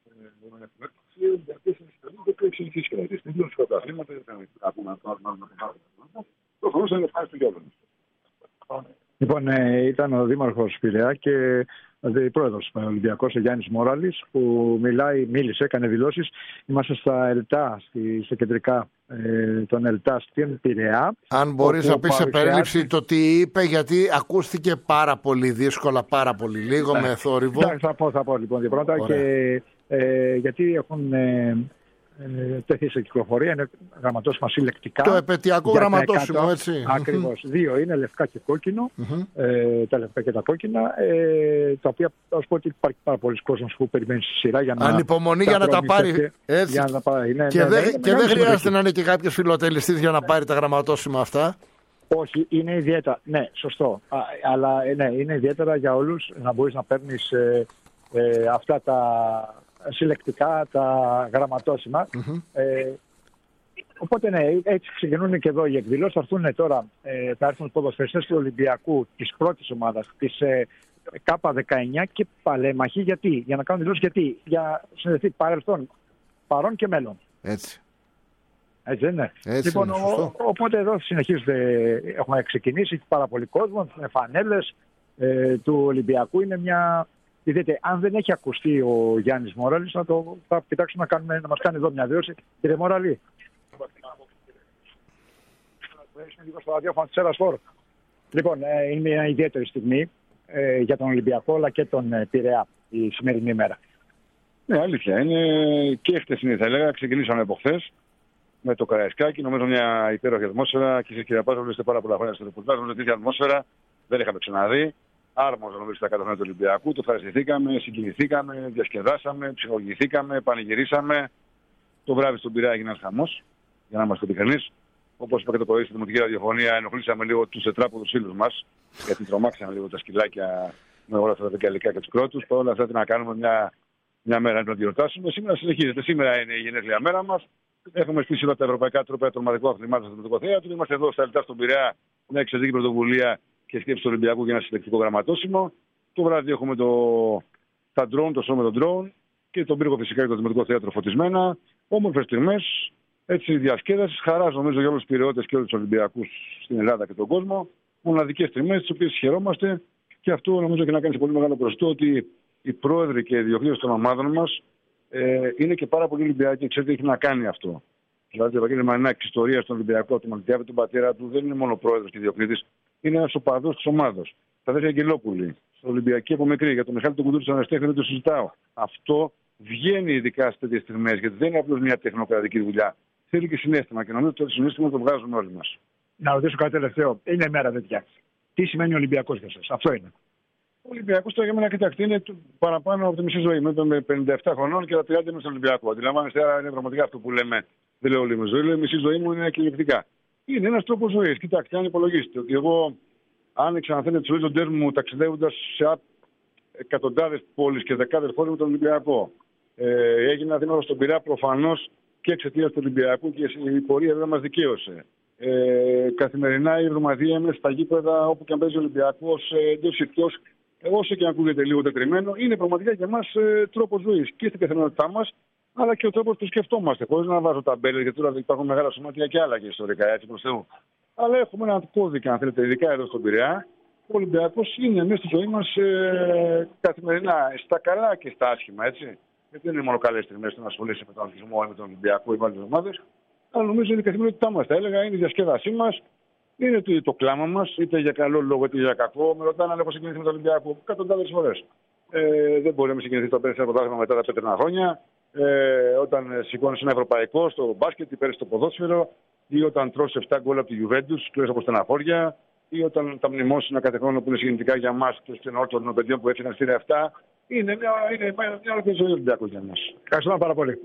Προφανώς είναι ευχάριστο για όλους. Λοιπόν, ε, ήταν ο Δήμαρχος Πειραιά και ο πρόεδρος Ολυμπιακός, ο Γιάννης Μόραλης, που μιλάει, μίλησε, έκανε δηλώσεις. Είμαστε στα ΕΛΤΑ, στη, στα κεντρικά ε, των ΕΛΤΑ στην Πειραιά. Αν μπορείς να πεις σε παρουσιάζει... περίληψη το τι είπε, γιατί ακούστηκε πάρα πολύ δύσκολα, πάρα πολύ λίγο, με θόρυβο. Θα, θα πω, θα πω λοιπόν δύο πρώτα. Και, ε, γιατί έχουν ε, ε, τεθεί σε κυκλοφορία, είναι γραμματόσημα συλλεκτικά. Το επαιτειακό γραμματόσημο, έτσι. Ακριβώς. Δύο είναι λευκά και κόκκινο, Mm-hmm. ε, τα λευκά και τα κόκκινα, ε, τα οποία θα σου πω ότι υπάρχει πάρα πολλοί κόσμος που περιμένει στη σειρά για να. Ανυπομονή για να τα πάρει. Και, Έτσι. Για να πάρει. Ναι, και ναι, δεν ναι, δε ναι, χρειάζεται να είναι και κάποιος φιλοτελιστής για να πάρει τα γραμματόσημα αυτά. Όχι, είναι ιδιαίτερα. Ναι, σωστό. Α, αλλά ναι, είναι ιδιαίτερα για όλους να μπορείς να παίρνεις ε, ε, αυτά τα συλλεκτικά, τα γραμματόσημα. Mm-hmm. Ε, οπότε ναι, έτσι ξεκινούν και εδώ οι εκδηλώσεις. Θα έρθουν τώρα, ε, θα έρθουν ποδοσφαιριστές του Ολυμπιακού, της πρώτης ομάδας, της ε, Κάπα δεκαεννιά και παλέμαχοι. Γιατί? Για να κάνουν δηλώσεις, γιατί? Για συνδεθεί παρελθόν, παρόν και μέλλον. Έτσι. Έτσι δεν είναι? Έτσι λοιπόν, είναι, σωστό. ο, οπότε εδώ συνεχίζεται, έχουμε ξεκινήσει πάρα πολύ κόσμο, με φανέλες ε, του Ολυμπιακού. Είναι μια... Δείτε, αν δεν έχει ακουστεί ο Γιάννης Μόραλης, να το θα κοιτάξουμε να, κάνουμε, να μας κάνει εδώ μια δήλωση. Κύριε Μόραλη. Λίγο στο ραδιόφωνο της Έλας Φορ. Λοιπόν, ε, είναι μια ιδιαίτερη στιγμή ε, για τον Ολυμπιακό αλλά και τον ε, Πειραιά η σημερινή ημέρα. Ναι, αλήθεια. Είναι και χτεσινή, θα έλεγα. Ξεκινήσαμε από χθες με το Καραϊσκάκι. Νομίζω μια υπέροχη ατμόσφαιρα. Και εσείς, κύριε Πάζο, είστε πάρα πολλά χρόνια στο ρεπορτάζ. Νομίζω ότι τέτοια ατμόσφαιρα δεν είχαμε ξαναδεί. Άρμοζα νομίζω στα καταφέρματα του Ολυμπιακού. Το ευχαριστηθήκαμε, συγκινηθήκαμε, διασκεδάσαμε, ψυχολογηθήκαμε, πανηγυρίσαμε. Το βράδυ στον Πειραιά έγινε ένας χαμός, για να είμαστε ειλικρινείς. Όπως είπα και το πρωί στη δημοτική ραδιοφωνία, ενοχλήσαμε λίγο τους τετράποδους φίλους μας, γιατί τρομάξαμε λίγο τα σκυλάκια με όλα αυτά τα δεκαλικά και τους κρότους. Παρ' όλα αυτά, τι να κάνουμε, μια, μια μέρα να το γιορτάσουμε. Σήμερα συνεχίζεται. Σήμερα είναι η γενέθλια μέρα μας. Έχουμε στήσει όλα τα ευρωπαϊκά τρόπια των ομαδικών αθλημάτων στο Δημοτικό Θέατρο. Είμαστε εδώ στα λεπτά στον Πειραιά, μια εξαιρετική πρωτοβουλία και σκέψη του Ολυμπιακού για ένα συλλεκτικό γραμματόσημο. Το βράδυ έχουμε το, τα drone, το show με τον drone και τον πύργο φυσικά και το Δημοτικό Θέατρο φωτισμένα. Όμορφες στιγμές, έτσι διασκέδαση, χαρά νομίζω για όλους τους πειραιώτες και όλους τους Ολυμπιακούς στην Ελλάδα και τον κόσμο. Μοναδικές στιγμές, τις οποίες χαιρόμαστε και αυτό νομίζω και να κάνει σε πολύ μεγάλο προστό ότι οι πρόεδροι και οι διοικητές των ομάδων μας ε, είναι και πάρα πολύ Ολυμπιακοί και ξέρετε, έχει να κάνει αυτό. Δηλαδή, το Ευαγγέλιο Μανινάκη, ιστορία στον Ολυμπιακό, του Μαλτιάβη, τον πατέρα του, δεν είναι μόνο πρόεδρος και διοικητής, είναι ένας οπαδός της ομάδας. Τα αδέρφια Αγγελόπουλοι, στο Ολυμπιακή από μικρή, για τον Μιχάλη τον Κουντούρη, στον Αναστέχνη, δεν το συζητάω. Αυτό βγαίνει ειδικά σε τέτοιες στιγμές, γιατί δεν είναι απλώς μια τεχνοκρατική δουλειά. Θέλει και συνέστημα και νομίζω ότι το συνέστημα το βγάζουμε όλοι μας. Να ρωτήσω κάτι τελευταίο. Είναι μέρα τέτοια. Τι σημαίνει Ολυμπιακός για σας? Αυτό είναι. Ο Ολυμπιακός τώρα για μένα, κοιτάξτε, είναι παραπάνω από τη μισή ζωή. Είμαι πενήντα επτά χρονών και τα τριάντα είμαι στον Ολυμπιακό. Αντιλαμβάνεστε, άρα είναι πραγματικά αυτό που λέμε. Δεν λέω όλη μου ζωή, λέω η μισή ζωή μου είναι κυριολεκτικά. Είναι ένας τρόπος ζωής. Κοιτάξτε, αν υπολογίσετε ότι εγώ άνοιξα, αν θέλετε, τους ορίζοντές μου ταξιδεύοντας σε εκατοντάδες πόλεις και δεκάδες χώρες με τον Ολυμπιακό. Ε, έγινα δήμαρχος στον Πειραιά προφανώς και εξαιτίας του Ολυμπιακού και η πορεία δεν μας δικαίωσε. Ε, καθημερινά η εβδομαδία είμαι στα γήπεδα όπου και αν παίζει ο Ολυμπιακός, εντός ηχθιός, όσο και αν ακούγεται λίγο τετριμένο, είναι πραγματικά για μας ε, τρόπος ζωής και στην καθημερινότητά μας, αλλά και ο τρόπος που σκεφτόμαστε. Χωρίς να βάζω ταμπέλες, γιατί τώρα υπάρχουν μεγάλα σωμάτια και άλλα και ιστορικά, έτσι προς Θεού. Αλλά έχουμε έναν κώδικα, αν θέλετε, ειδικά εδώ στον Πειραιά. Ο Ολυμπιακός είναι μέσα στη ζωή μας ε, καθημερινά, στα καλά και στα άσχημα, έτσι. Γιατί δεν είναι μόνο καλές στιγμές να ασχολείσαι με τον αθλητισμό ή με τον Ολυμπιακό ή με άλλες ομάδες. Αλλά νομίζω είναι η καθημερινότητά μας. Θα έλεγα είναι η διασκέδασή μας, είναι το, το κλάμα μας, είτε για καλό λόγο είτε για κακό. Με ρωτάνε αν έχω συγκινηθεί με τον Ολυμπιακό εκατοντάδες φορές. Ε, δεν μπορεί να με συγκινηθεί το πέρυσι πρωτάθλημα μετά τα πέτρινα χρόνια. Ε, όταν σηκώνει ένα ευρωπαϊκό στο μπάσκετ ή πέρυσι στο ποδόσφαιρο, ή όταν τρως επτά γκολ από τη Juventus, κλείνει από στεναχώρια, ή όταν τα μνημόσυνα κάθε χρόνο που είναι συγκινητικά για εμάς και στην όρτο των παιδιών που έφυγαν στην επτά. Είναι μια, είναι μια άλλη ζωή Ολυμπιακού για μας. Ευχαριστώ πάρα πολύ.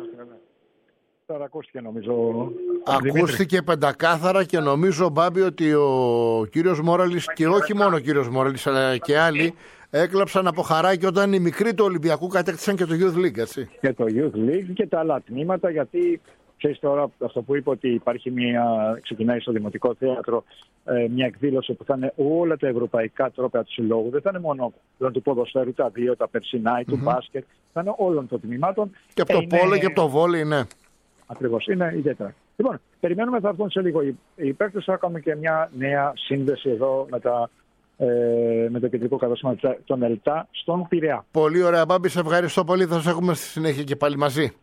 Τώρα ακούστηκε νομίζω. Ακούστηκε πεντακάθαρα και νομίζω, Μπάμπη, ότι ο κύριος Μόραλης και όχι μόνο ο κύριος Μόραλης αλλά και άλλοι έκλαψαν από χαρά όταν οι μικροί του Ολυμπιακού κατέκτησαν και το Youth League, έτσι. Και το Youth League και τα άλλα τμήματα, γιατί ξέρεις τώρα αυτό που είπε ότι υπάρχει μια, ξεκινάει στο Δημοτικό Θέατρο ε, μια εκδήλωση που θα είναι όλα τα ευρωπαϊκά τρόπια του συλλόγου. Δεν θα είναι μόνο του ποδοσφαίρου, τα δύο, τα περσινά ή του mm-hmm. μπάσκετ. Θα είναι όλων των τμήματων. Και από το είναι... πόλο και από το βόλεϊ, ναι. Ακριβώς, είναι ιδιαίτερα. Λοιπόν, περιμένουμε, θα έρθουν σε λίγο οι, οι παίκτες. Θα κάνουμε και μια νέα σύνδεση εδώ με, τα, ε, με το κεντρικό κατάστημα των ΕΛΤΑ στον Πειραιά. Πολύ ωραία, Μπάμπη, σε ευχαριστώ πολύ. Θα σας έχουμε στη συνέχεια και πάλι μαζί.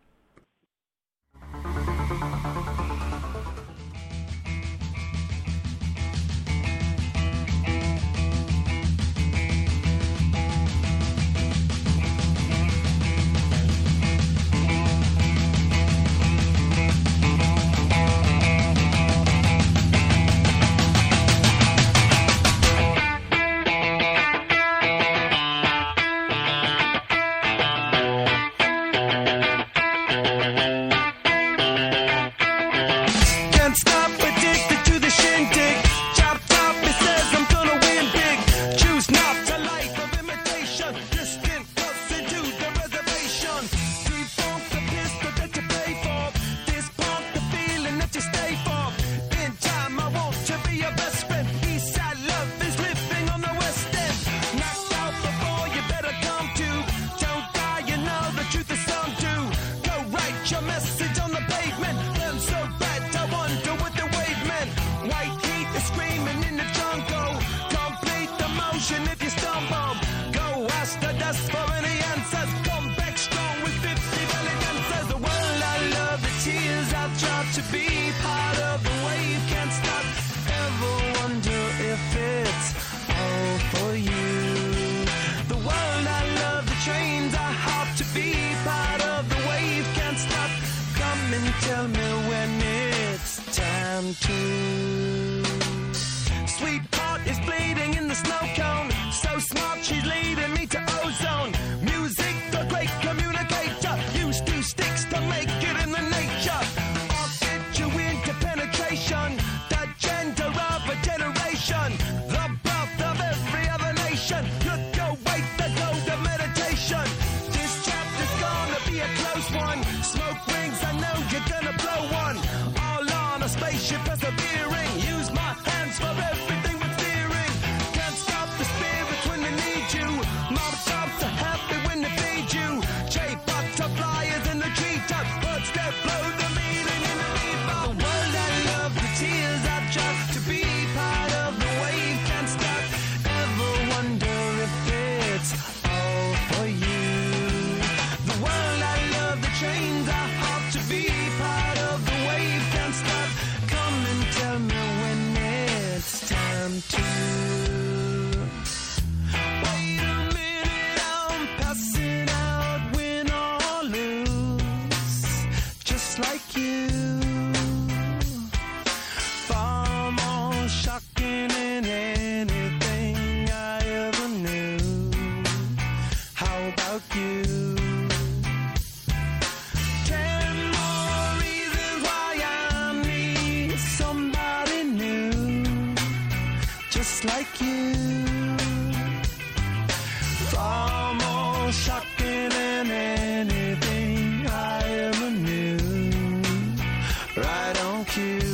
Tell me when it too. Sweetheart is bleeding in the snow cone. So smart, she's leading me to ozone. Music, the great communicator. Used two sticks to make it in the nature. I'll get you into penetration. The gender of a generation. The birth of every other nation. Look away, the gold of meditation. This chapter's gonna be a close one. Smoke rings, I know you're gonna blow one. All on a spaceship persevering. Use my hands for everything but steering. Can't stop the spirits when they need you. Mom tops are happy when they feed you. J butterflies in the treetop. Birds that blow the meaning in the leaf. The world I love, the tears I trust. To be part of the wave can't stop. Ever wonder if it's all for you? The world I love, the chains I hop. To be part of the wave can't stop. Come and tell me when it's time to. Wait a minute, I'm passing out, win or lose, just like you. Far more shocking than anything I ever knew. How about you? Ten more reasons why I need somebody new, just like you. Far more shocking than anything I ever knew. Right on cue.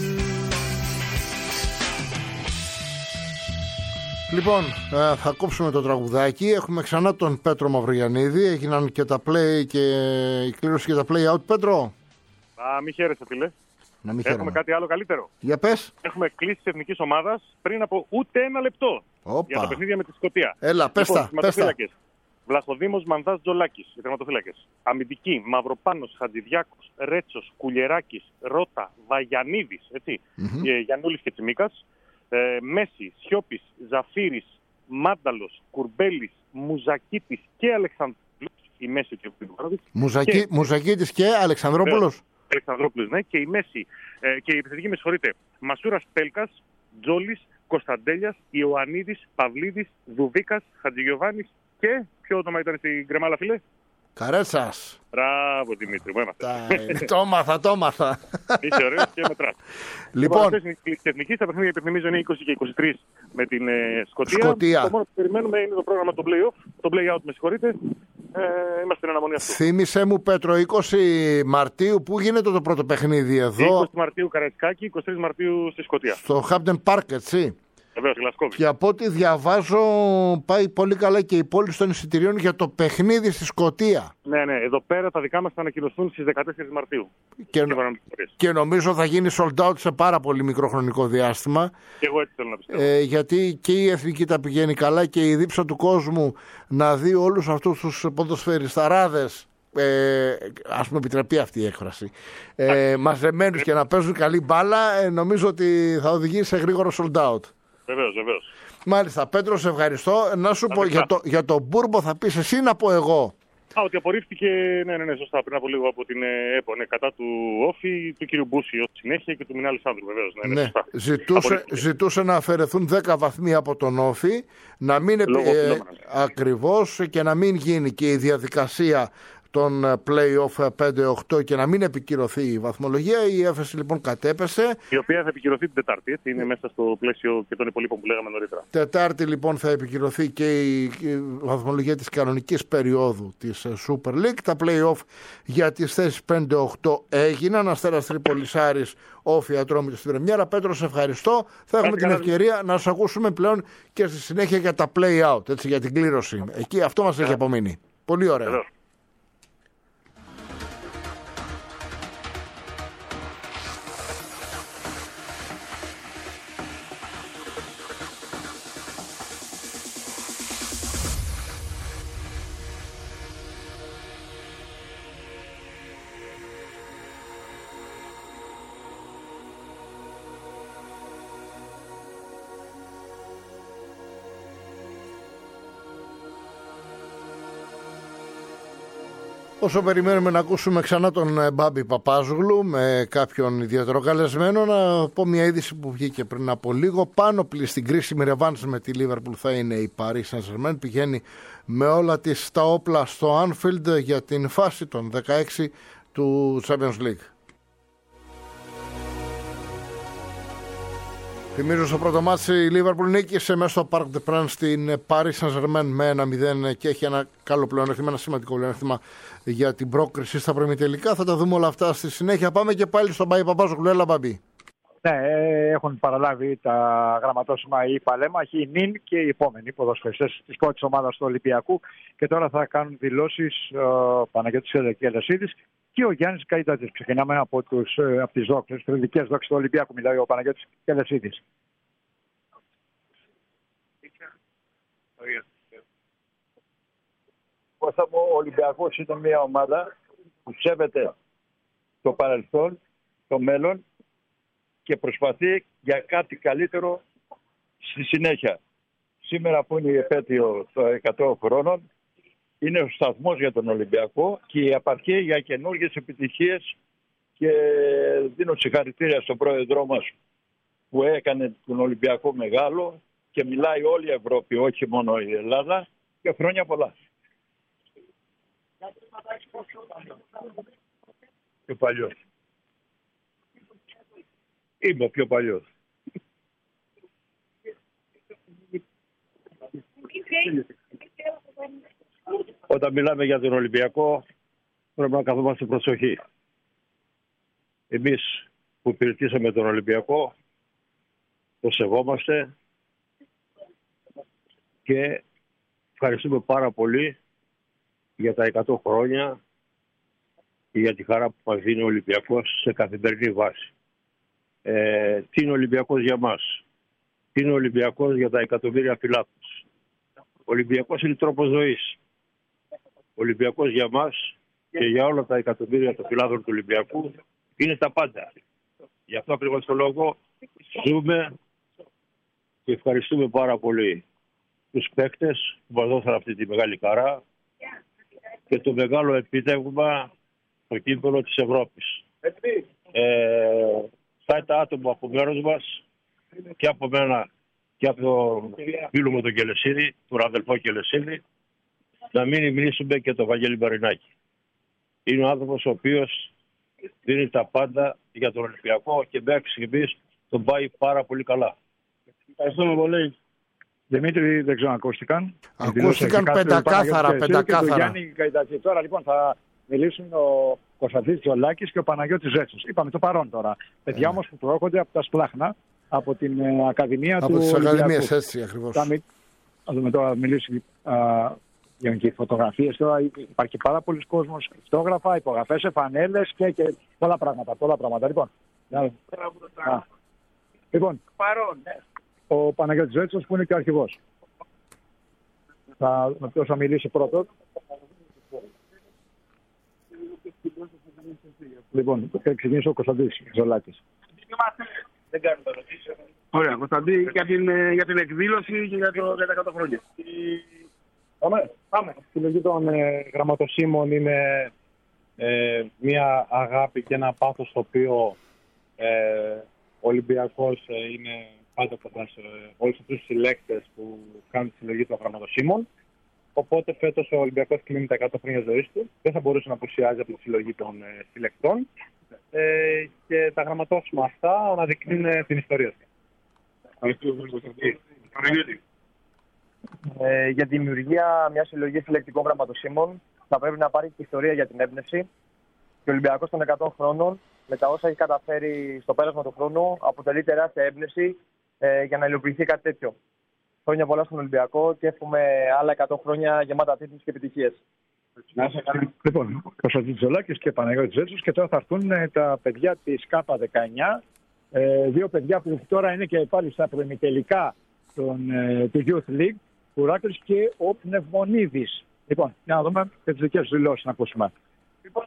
Λοιπόν, ε, θα κόψουμε το τραγουδάκι. Έχουμε ξανά τον Πέτρο Μαυρογιαννίδη. Έγιναν και τα play και η κλήρωση και τα play out. Πέτρο, Α, μη χαίρεσαι, φίλε. να μην Έχουμε χαίρομαι. κάτι άλλο καλύτερο. Για πες. Έχουμε κλείσει τη εθνική ομάδα πριν από ούτε ένα λεπτό. Όπα. Για τα παιχνίδια με τη Σκωτία. Έλα, πες Λοιπόν, τα, πες τα. τερματοφύλακες. Βλαχοδήμος Μανδάς Τζολάκης, οι τερματοφύλακες. Αμυντική, Μαυροπάνος, Χατζηδιάκος, Ρέτσος, Κουλιεράκης, Ρότα, Βαγιανίδης, έτσι. Μμμ. Ε, Γιαννούλης και Τσιμίκας. Ε, Μέση, Σιώπης, Ζαφύρης, Μάνταλος, Κουρμπέλης, Μουζακίτης και Αλεξανδρόπουλος. Η Μέση και ο Πινδουάροβιτς. Μουζακί, Και- Μουζακίτης και Αλεξανδρόπουλος. Αλεξανδρόπουλος, ναι, και η Μέση ε, και η επιθετική, με συγχωρείτε. Μασούρας Πέλκας, Τζόλης, Κωνσταντέλιας, Ιωαννίδης, Παυλίδης, Δουβίκας, Χατζηγιοβάνης και ποιο όνομα ήταν στην κρεμάλα, φίλε? Καρέτσας. Μπράβο, Δημήτρη, μου έμαθες. Τα- Το έμαθα, το έμαθα. Είσαι ωραίος και μετράς. Λοιπόν. αυτές είναι οι κλήσεις της Εθνικής. Τα παιχνίδια, υπενθυμίζω, είναι είκοσι και είκοσι τρία με την ε, Σκωτία. Σκωτία. Το μόνο που περιμένουμε είναι το πρόγραμμα το play-off, το play-out, με συγχωρείτε. Ε, είμαστε στην αναμονή αυτού. Θύμησέ μου, Πέτρο, είκοσι Μαρτίου, πού γίνεται το πρώτο παιχνίδι εδώ? είκοσι Μαρτίου Καραϊσκάκη, είκοσι τρεις Μαρτίου στη Σκωτία. Στο Hampden Park, έτσι. Βεβαίως, Γλασκόβη. Και από ό,τι διαβάζω, πάει πολύ καλά και η πώληση των εισιτηρίων για το παιχνίδι στη Σκωτία. Ναι, ναι, εδώ πέρα τα δικά μας θα ανακοινωθούν στις δεκατέσσερις Μαρτίου. Και, Και παραμετρίες. και νομίζω θα γίνει sold out σε πάρα πολύ μικρό χρονικό διάστημα. Και εγώ έτσι θέλω να πιστεύω. Ε, γιατί και η εθνική τα πηγαίνει καλά και η δίψα του κόσμου να δει όλους αυτούς τους ποδοσφαιρισταράδες, ε, ας πούμε επιτραπεί αυτή η έκφραση, ε, μαζεμένους και να παίζουν καλή μπάλα, ε, νομίζω ότι θα οδηγήσει σε γρήγορο sold out. Βεβαίως, βεβαίως. Μάλιστα, Πέτρο, σε ευχαριστώ. Να σου πω, καλά. για το, για το Μπούρμπο θα πεις εσύ, να πω εγώ. Α, ότι απορρίφθηκε, ναι, ναι, ναι, σωστά, πριν από λίγο από την ε, ΕΠΟ, ναι, κατά του Όφη, του κ. Μπούση ως συνέχεια και του Μινάλη Σάνδρου, βεβαίως. Ναι, ναι, Ναι, σωστά. ζητούσε, Απορρίφθηκε. ζητούσε να αφαιρεθούν δέκα βαθμοί από τον Όφη, να μην επι- Λόγω ε, φιλόμενας. ακριβώς, και να μην γίνει και η διαδικασία των ε, play-off πέντε οκτώ και να μην επικυρωθεί η βαθμολογία. Η Έφεση λοιπόν κατέπεσε. Η οποία θα επικυρωθεί την Τετάρτη, έτσι, είναι μέσα στο πλαίσιο και των υπολείπων που λέγαμε νωρίτερα. Τετάρτη λοιπόν θα επικυρωθεί και η, η βαθμολογία της κανονικής περίοδου της ε, Super League. Τα play-off για τις θέσεις πέντε οκτώ έγιναν. Αστέρας Τρίπολης, Άρης, Όφη, Ατρόμητος στην πρεμιέρα. Πέτρο, σε ευχαριστώ. Θα έχουμε την καλά. ευκαιρία να σας ακούσουμε πλέον και στη συνέχεια για τα play-out, έτσι, για την κλήρωση. Εκεί αυτό μας έχει απομείνει. Πολύ ωραία. Βεβαίως. Όσο περιμένουμε να ακούσουμε ξανά τον ε, Μπάμπη Παπάζογλου με κάποιον ιδιαίτερο καλεσμένο, να πω μια είδηση που βγήκε πριν από λίγο. Πάνωπλη στην κρίσιμη ρεβάνς με τη Liverpool θα είναι η Paris Saint-Germain. Πηγαίνει με όλα της τα όπλα στο Anfield για την φάση των δεκαέξι του Champions League. Θυμίζω στο πρώτο μάτσι η Liverpool νίκησε μέσα στο Parc des Princes στην Paris Saint-Germain με ένα μηδέν και έχει ένα καλό πλεονέκτημα, ένα σημαντικό πλεονέκτημα για την πρόκριση στα προημιτελικά. Θα τα δούμε όλα αυτά στη συνέχεια. Πάμε και πάλι στον Μπάμπη Παπάζογλου. Έλα, Μπάμπη. Ναι, έχουν παραλάβει τα γραμματόσημα οι παλέμαχοι, η νυν και οι επόμενοι ποδοσφαιριστές της πρώτης ομάδας του Ολυμπιακού και τώρα θα κάνουν δηλώσεις ο Παναγιώτης Κελεσίδης και ο Γιάννης Καϊτάτης. Ξεκινάμε από, τους, από τις δόξες, τις ειδικές δόξες του Ολυμπιακού, μιλάει ο Παναγιώτης Κελεσίδης. Ο Ολυμπιακός ήταν μια ομάδα που σέβεται το παρελθόν, το μέλλον και προσπαθεί για κάτι καλύτερο στη συνέχεια. Σήμερα που είναι η επέτειο των εκατό χρόνων, είναι ο σταθμός για τον Ολυμπιακό και η απαρχή για καινούργιες επιτυχίες και δίνω συγχαρητήρια στον πρόεδρό μας που έκανε τον Ολυμπιακό μεγάλο και μιλάει όλη η Ευρώπη, όχι μόνο η Ελλάδα, και χρόνια πολλά. Πιο παλιός. Είμαι πιο παλιός. Όταν μιλάμε για τον Ολυμπιακό πρέπει να καθόμαστε προσοχή. Εμείς που υπηρετήσαμε τον Ολυμπιακό το σεβόμαστε και ευχαριστούμε πάρα πολύ για τα εκατό χρόνια και για τη χαρά που μας δίνει ο Ολυμπιακός σε καθημερινή βάση. Ε, τι είναι ο Ολυμπιακός για μας? Τι είναι ο Ολυμπιακός για τα εκατομμύρια φιλάθλους? Ο Ολυμπιακός είναι τρόπος ζωής. Ο Ολυμπιακός για μας και για όλα τα εκατομμύρια των φιλάθλων του Ολυμπιακού είναι τα πάντα. Γι' αυτό ακριβώς το λόγο ζούμε και ευχαριστούμε πάρα πολύ τους παίκτες που μας δώσαν αυτή τη μεγάλη χαρά και το μεγάλο επίτευγμα στο κύπελλο της Ευρώπης. Ε, θα τα άτομα από μέρος μας και από μένα και από τον φίλο μου τον Κελεσίδη, τον αδελφό Κελεσίδη, να μην μιλήσουμε και τον Βαγγέλη Μαρινάκη. Είναι ο άνθρωπος ο οποίος δίνει τα πάντα για τον Ολυμπιακό και μέχρι στιγμής τον πάει πάρα πολύ καλά. Ευχαριστούμε πολύ. Δημήτρη, δεν ξέρω αν ακούστηκαν. Ακούστηκαν πεντακάθαρα, πεντακάθαρα. Τώρα λοιπόν θα μιλήσουν ο Κωνσταντίνος Τζολάκης και ο Παναγιώτης Ζέτσος. Είπαμε το παρόν τώρα. Παιδιά όμως που προέρχονται από τα Σπλάχνα, από την ε, Ακαδημία από του τις Ολυμπιακού. Ακαδημίες, έτσι ακριβώς. Θα, μι... θα δούμε τώρα μιλήσει για και φωτογραφίες. Τώρα υπάρχει πάρα πολλοί κόσμος, φωτόγραφα, υπογραφές, φανέλες και, και πολλά πράγματα. Πολλά πράγματα. Λοιπόν, α, λοιπόν παρόν, ναι. Ο Παναγιώτης Ζέτσος που είναι και ο αρχηγός. Θα, με ποιος θα μιλήσει πρώτο. Λοιπόν, θα ξεκινήσει ο Κωνσταντίνος Ζολάκης. Δεν κάνουμε ερωτήσεις. Ωραία, Κωνσταντή, για την, για την εκδήλωση και για, το, για τα εκατό χρόνια. Πάμε. Πάμε. Η συλλογή των ε, γραμματοσύμων είναι ε, μια αγάπη και ένα πάθος το οποίο ε, ο Ολυμπιακός ε, είναι πάντα κοντά σε όλους αυτούς τους συλλέκτες που κάνουν τη συλλογή των γραμματοσύμων. Οπότε φέτος ο Ολυμπιακός κλείνει τα εκατό χρόνια ζωής του. Δεν θα μπορούσε να απουσιάζει από τη συλλογή των ε, συλλεκτών. Ε, και τα γραμματόσημα αυτά αναδεικνύουν την ιστορία του. Ε, για τη δημιουργία μια συλλογή συλλεκτικών γραμματοσύμων θα πρέπει να πάρει και ιστορία για την έμπνευση. Και ο Ολυμπιακός των εκατό χρόνων, με τα όσα έχει καταφέρει στο πέρασμα του χρόνου, αποτελεί τεράστια έμπνευση ε, για να υλοποιηθεί κάτι τέτοιο. Χρόνια πολλά στον Ολυμπιακό και εύχομαι άλλα εκατό χρόνια γεμάτα τίτλους και επιτυχίες. Λοιπόν, Κωνσταντίνος Τζολάκης και Παναγιώτης Ζέτσος και τώρα θα έρθουν τα παιδιά της ΚΑΠΑ δεκαεννιά. Ε, δύο παιδιά που τώρα είναι και πάλι στα προημιτελικά των, ε, του Youth League, ο Ράκλης και ο Πνευμονίδης. Λοιπόν, για να δούμε και τις δικές τους δηλώσεις να ακούσουμε. Λοιπόν,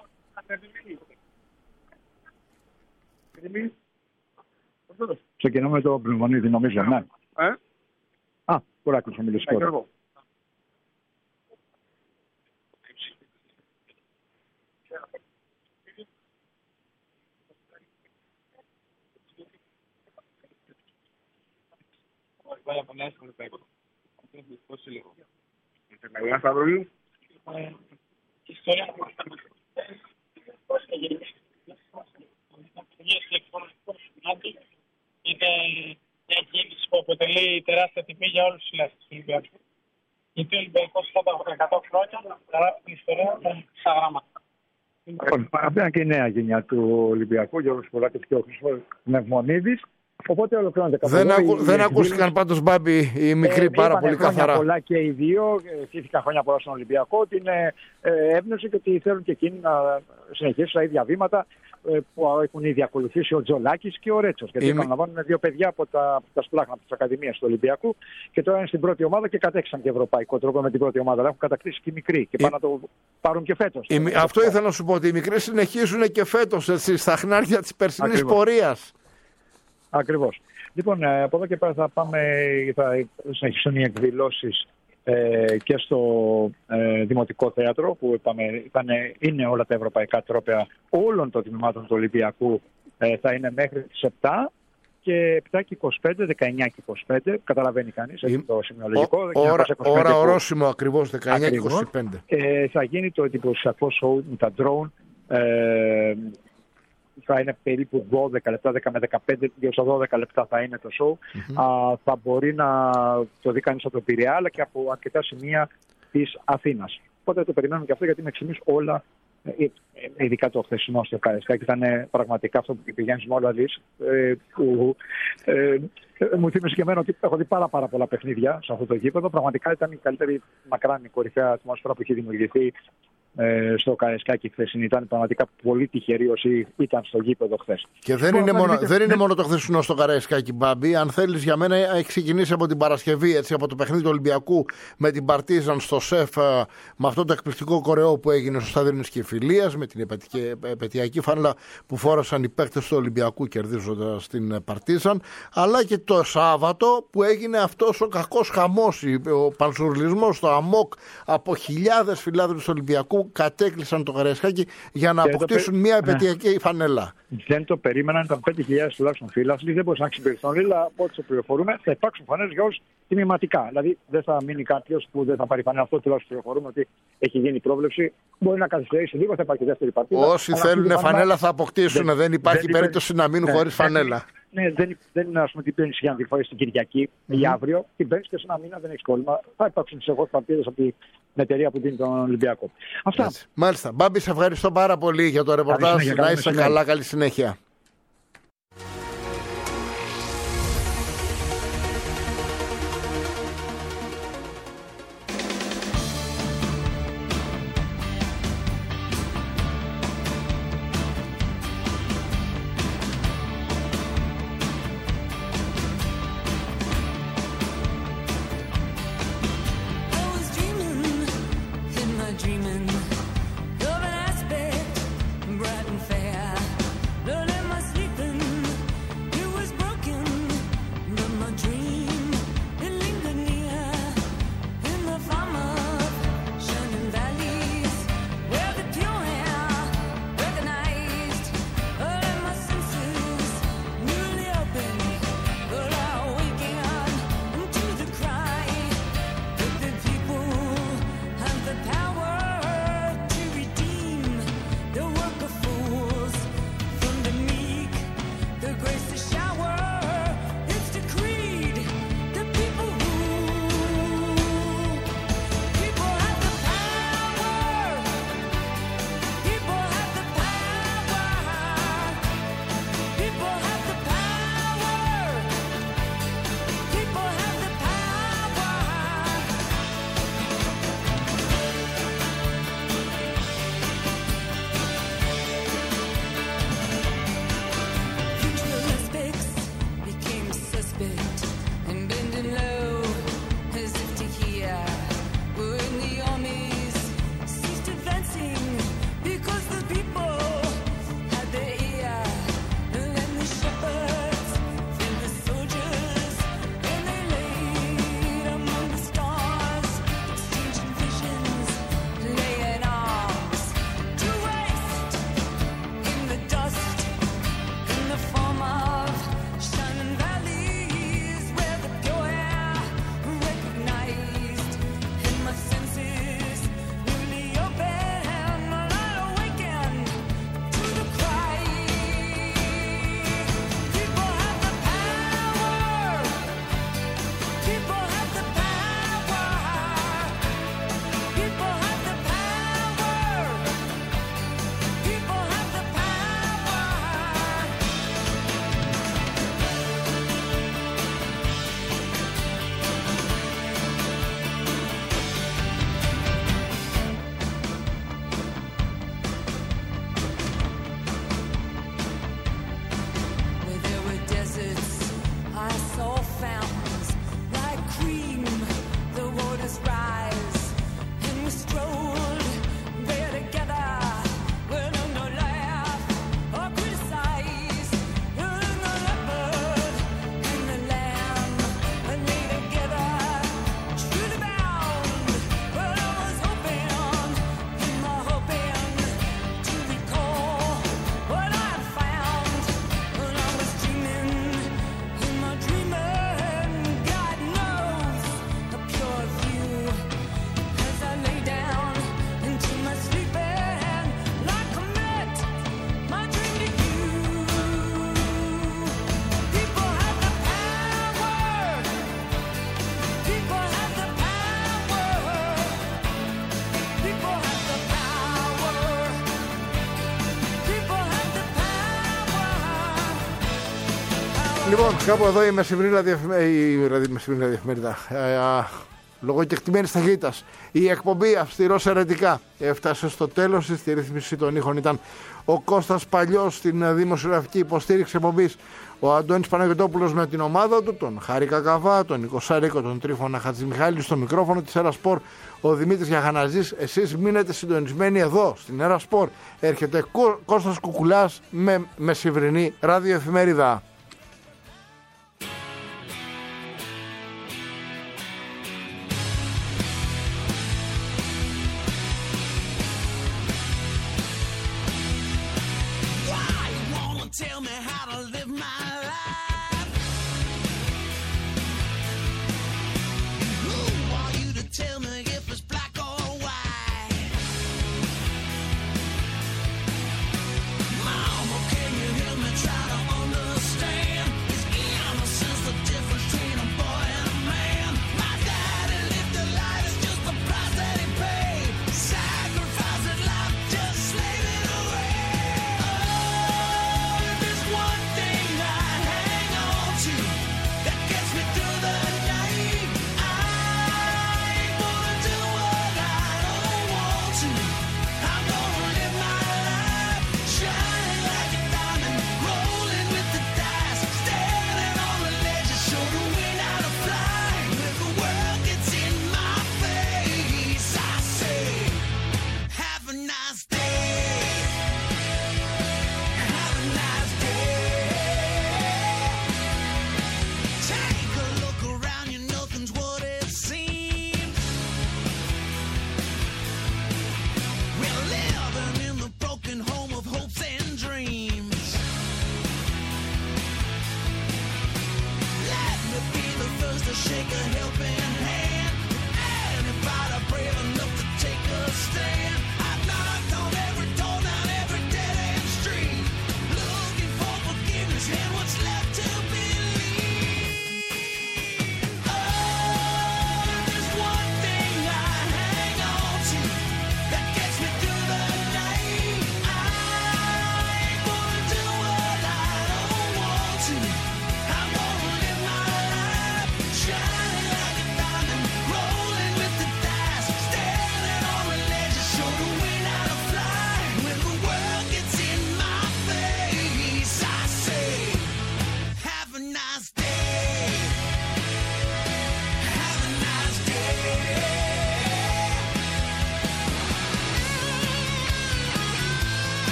ξεκινούμε με το Πνευμονίδη, νομίζω, ναι. Ε? Α, ο Ράκλης θα μιλήσει πρώτα. Καλά, Σταυρούλη. Η ιστορία που μας πώς και γενικές είναι μια εκδίκηση που αποτελεί τεράστια τιμή για όλους τους συλλέκτες του Ολυμπιακού. Γιατί ο Ολυμπιακός κατά εκατό χρόνια γράφει την ιστορία στα γράμματα. Αυτή είναι και η νέα γενιά του Ολυμπιακού, Γιώργος Πολάκης και ο Χρυσός Νευμονίδης. Οπότε ολοκληρώνεται καθόλου. Δεν, ακου, δεν ακούστηκαν πάντως, Μπάμπη, οι μικροί ε, πάρα πολύ καθαρά. Χρόνια πολλά και οι δύο, ευχήθηκαν χρόνια πολλά στον Ολυμπιακό, ότι είναι ε, έμπνευση και ότι θέλουν και εκείνοι να συνεχίσουν τα ίδια βήματα ε, που έχουν ήδη ακολουθήσει ο Τζολάκης και ο Ρέτσος. Γιατί επαναλαμβάνουν δύο παιδιά από τα, από τα σπλάχνα, από τις Ακαδημίες του Ολυμπιακού και τώρα είναι στην πρώτη ομάδα και κατέξαν και ευρωπαϊκό τρόπο με την πρώτη ομάδα. Αλλά έχουν κατακτήσει και οι μικροί και πάνε να το πάρουν και φέτος. Η, αυτό ήθελα να σου πω, ότι οι μικροί συνεχίζουν και φέτος στα χνάρια της περσινής πορείας. Ακριβώς. Λοιπόν, από εδώ και πέρα θα πάμε, θα συνεχίσουν οι εκδηλώσεις ε, και στο ε, Δημοτικό Θέατρο, που είπαμε, ήταν, είναι όλα τα ευρωπαϊκά τρόπαια όλων των τμήματων του Ολυμπιακού, ε, θα είναι μέχρι τις επτά και επτά και είκοσι πέντε, δεκαεννιά και είκοσι πέντε, καταλαβαίνει κανείς, έχει το σημειολογικό. Ώρα, ώρα ορόσημο ακριβώς, δεκαεννιά και είκοσι πέντε. Ε, θα γίνει το εντυπωσιακό show με τα drone, ε, θα είναι περίπου δώδεκα λεπτά, δέκα με δεκαπέντε, γύρω στα δώδεκα λεπτά θα είναι το show. Mm-hmm. Α, θα μπορεί να το δει κανείς από το Πειραιά, αλλά και από αρκετά σημεία της Αθήνας. Οπότε το περιμένουμε και αυτό, γιατί μέχρι στιγμής όλα, ειδικά το χθεσινό στο Καραϊσκάκι, ήταν πραγματικά αυτό που πηγαίνεις με όλα δεις, ε, που ε, ε, μου θύμισε και εμένα ότι έχω δει πάρα, πάρα πολλά παιχνίδια σε αυτό το γήπεδο. Πραγματικά ήταν η καλύτερη μακράν η κορυφαία ατμόσφαιρα που έχει δημιουργηθεί στο Καραϊσκάκι χθεσινή. Ήταν πραγματικά πολύ τυχεροί όσοι ήταν στο γήπεδο χθες. Και δεν, είναι, μόνο, δείτε... δεν είναι μόνο το χθεσινό στο Καραϊσκάκι, Μπάμπη. Αν θέλεις, για μένα έχει ξεκινήσει από την Παρασκευή, έτσι, από το παιχνίδι του Ολυμπιακού με την Παρτίζαν στο ΣΕΦ, με αυτό το εκπληκτικό κορεό που έγινε στο στάδιο της Κεφυλίας, με την επαιτειακή φανέλα που φόρασαν οι παίκτες του Ολυμπιακού κερδίζοντας την Παρτίζαν. Αλλά και το Σάββατο που έγινε αυτός ο κακός χαμός, ο πανσουρλισμός, το αμόκ από χιλιάδες φιλάδρους του Ολυμπιακού. Κατέκλυσαν το Καραϊσκάκι για να και αποκτήσουν το... μια επαιτειακή ναι. φανέλα. Δεν το περίμεναν, ήταν πέντε χιλιάδες τουλάχιστον φίλαθλοι, δεν μπορούσαν να ξυπηρετηθούν, αλλά από ό,τι το πληροφορούμε θα υπάρξουν φανέλες για όλους τιμηματικά. Δηλαδή δεν θα μείνει κάποιος που δεν θα πάρει φανέλα. Αυτό τουλάχιστον πληροφορούμε ότι έχει γίνει πρόβλεψη. Μπορεί να καθυστερήσει λίγο, θα υπάρχει δεύτερη παρτίδα. Όσοι θέλουν φανέλα θα αποκτήσουν. Δεν, δεν υπάρχει δεν περίπτωση δεν... να μείνουν ναι, χωρίς φανέλα. Ναι, δεν, δεν είναι, ας πούμε, την παίρνει για να τη φορέσει την Κυριακή mm-hmm. ή αύριο. Την παίρνει και σε ένα μήνα, δεν έχει πρόβλημα. Θα υπάρξουν σε εγώ παρτίδες από την εταιρεία που δίνει τον Ολυμπιακό. Αυτά. Έτσι. Μάλιστα. Μπάμπη, σε ευχαριστώ πάρα πολύ για το ρεπορτάζ. Να είσαι καλά, καλή συνέχεια. Power Λοιπόν, κάπου εδώ η μεσημερινή διαφημερίδα. Λόγω κεκτημένης ταχύτητας. Η εκπομπή αυστηρός αιρετικά έφτασε στο τέλος της. Στη ρύθμιση των ήχων ήταν ο Κώστας Παλιός, στην δημοσιογραφική υποστήριξη εκπομπής ο Αντώνης Παναγιωτόπουλος με την ομάδα του, τον Χάρη Κακαβά, τον Νίκο Σαρίκο, τον Τρίφωνα Χατζημιχάλη στο μικρόφωνο της Έρα Σπορ, ο Δημήτρης Γιαχαναζής. Εσείς μείνετε συντονισμένοι εδώ στην Έρα Σπορ. Έρχεται Κώστας Κουκουλάς με μεσημερινή ραδιοεφημερίδα. Tell me how to live.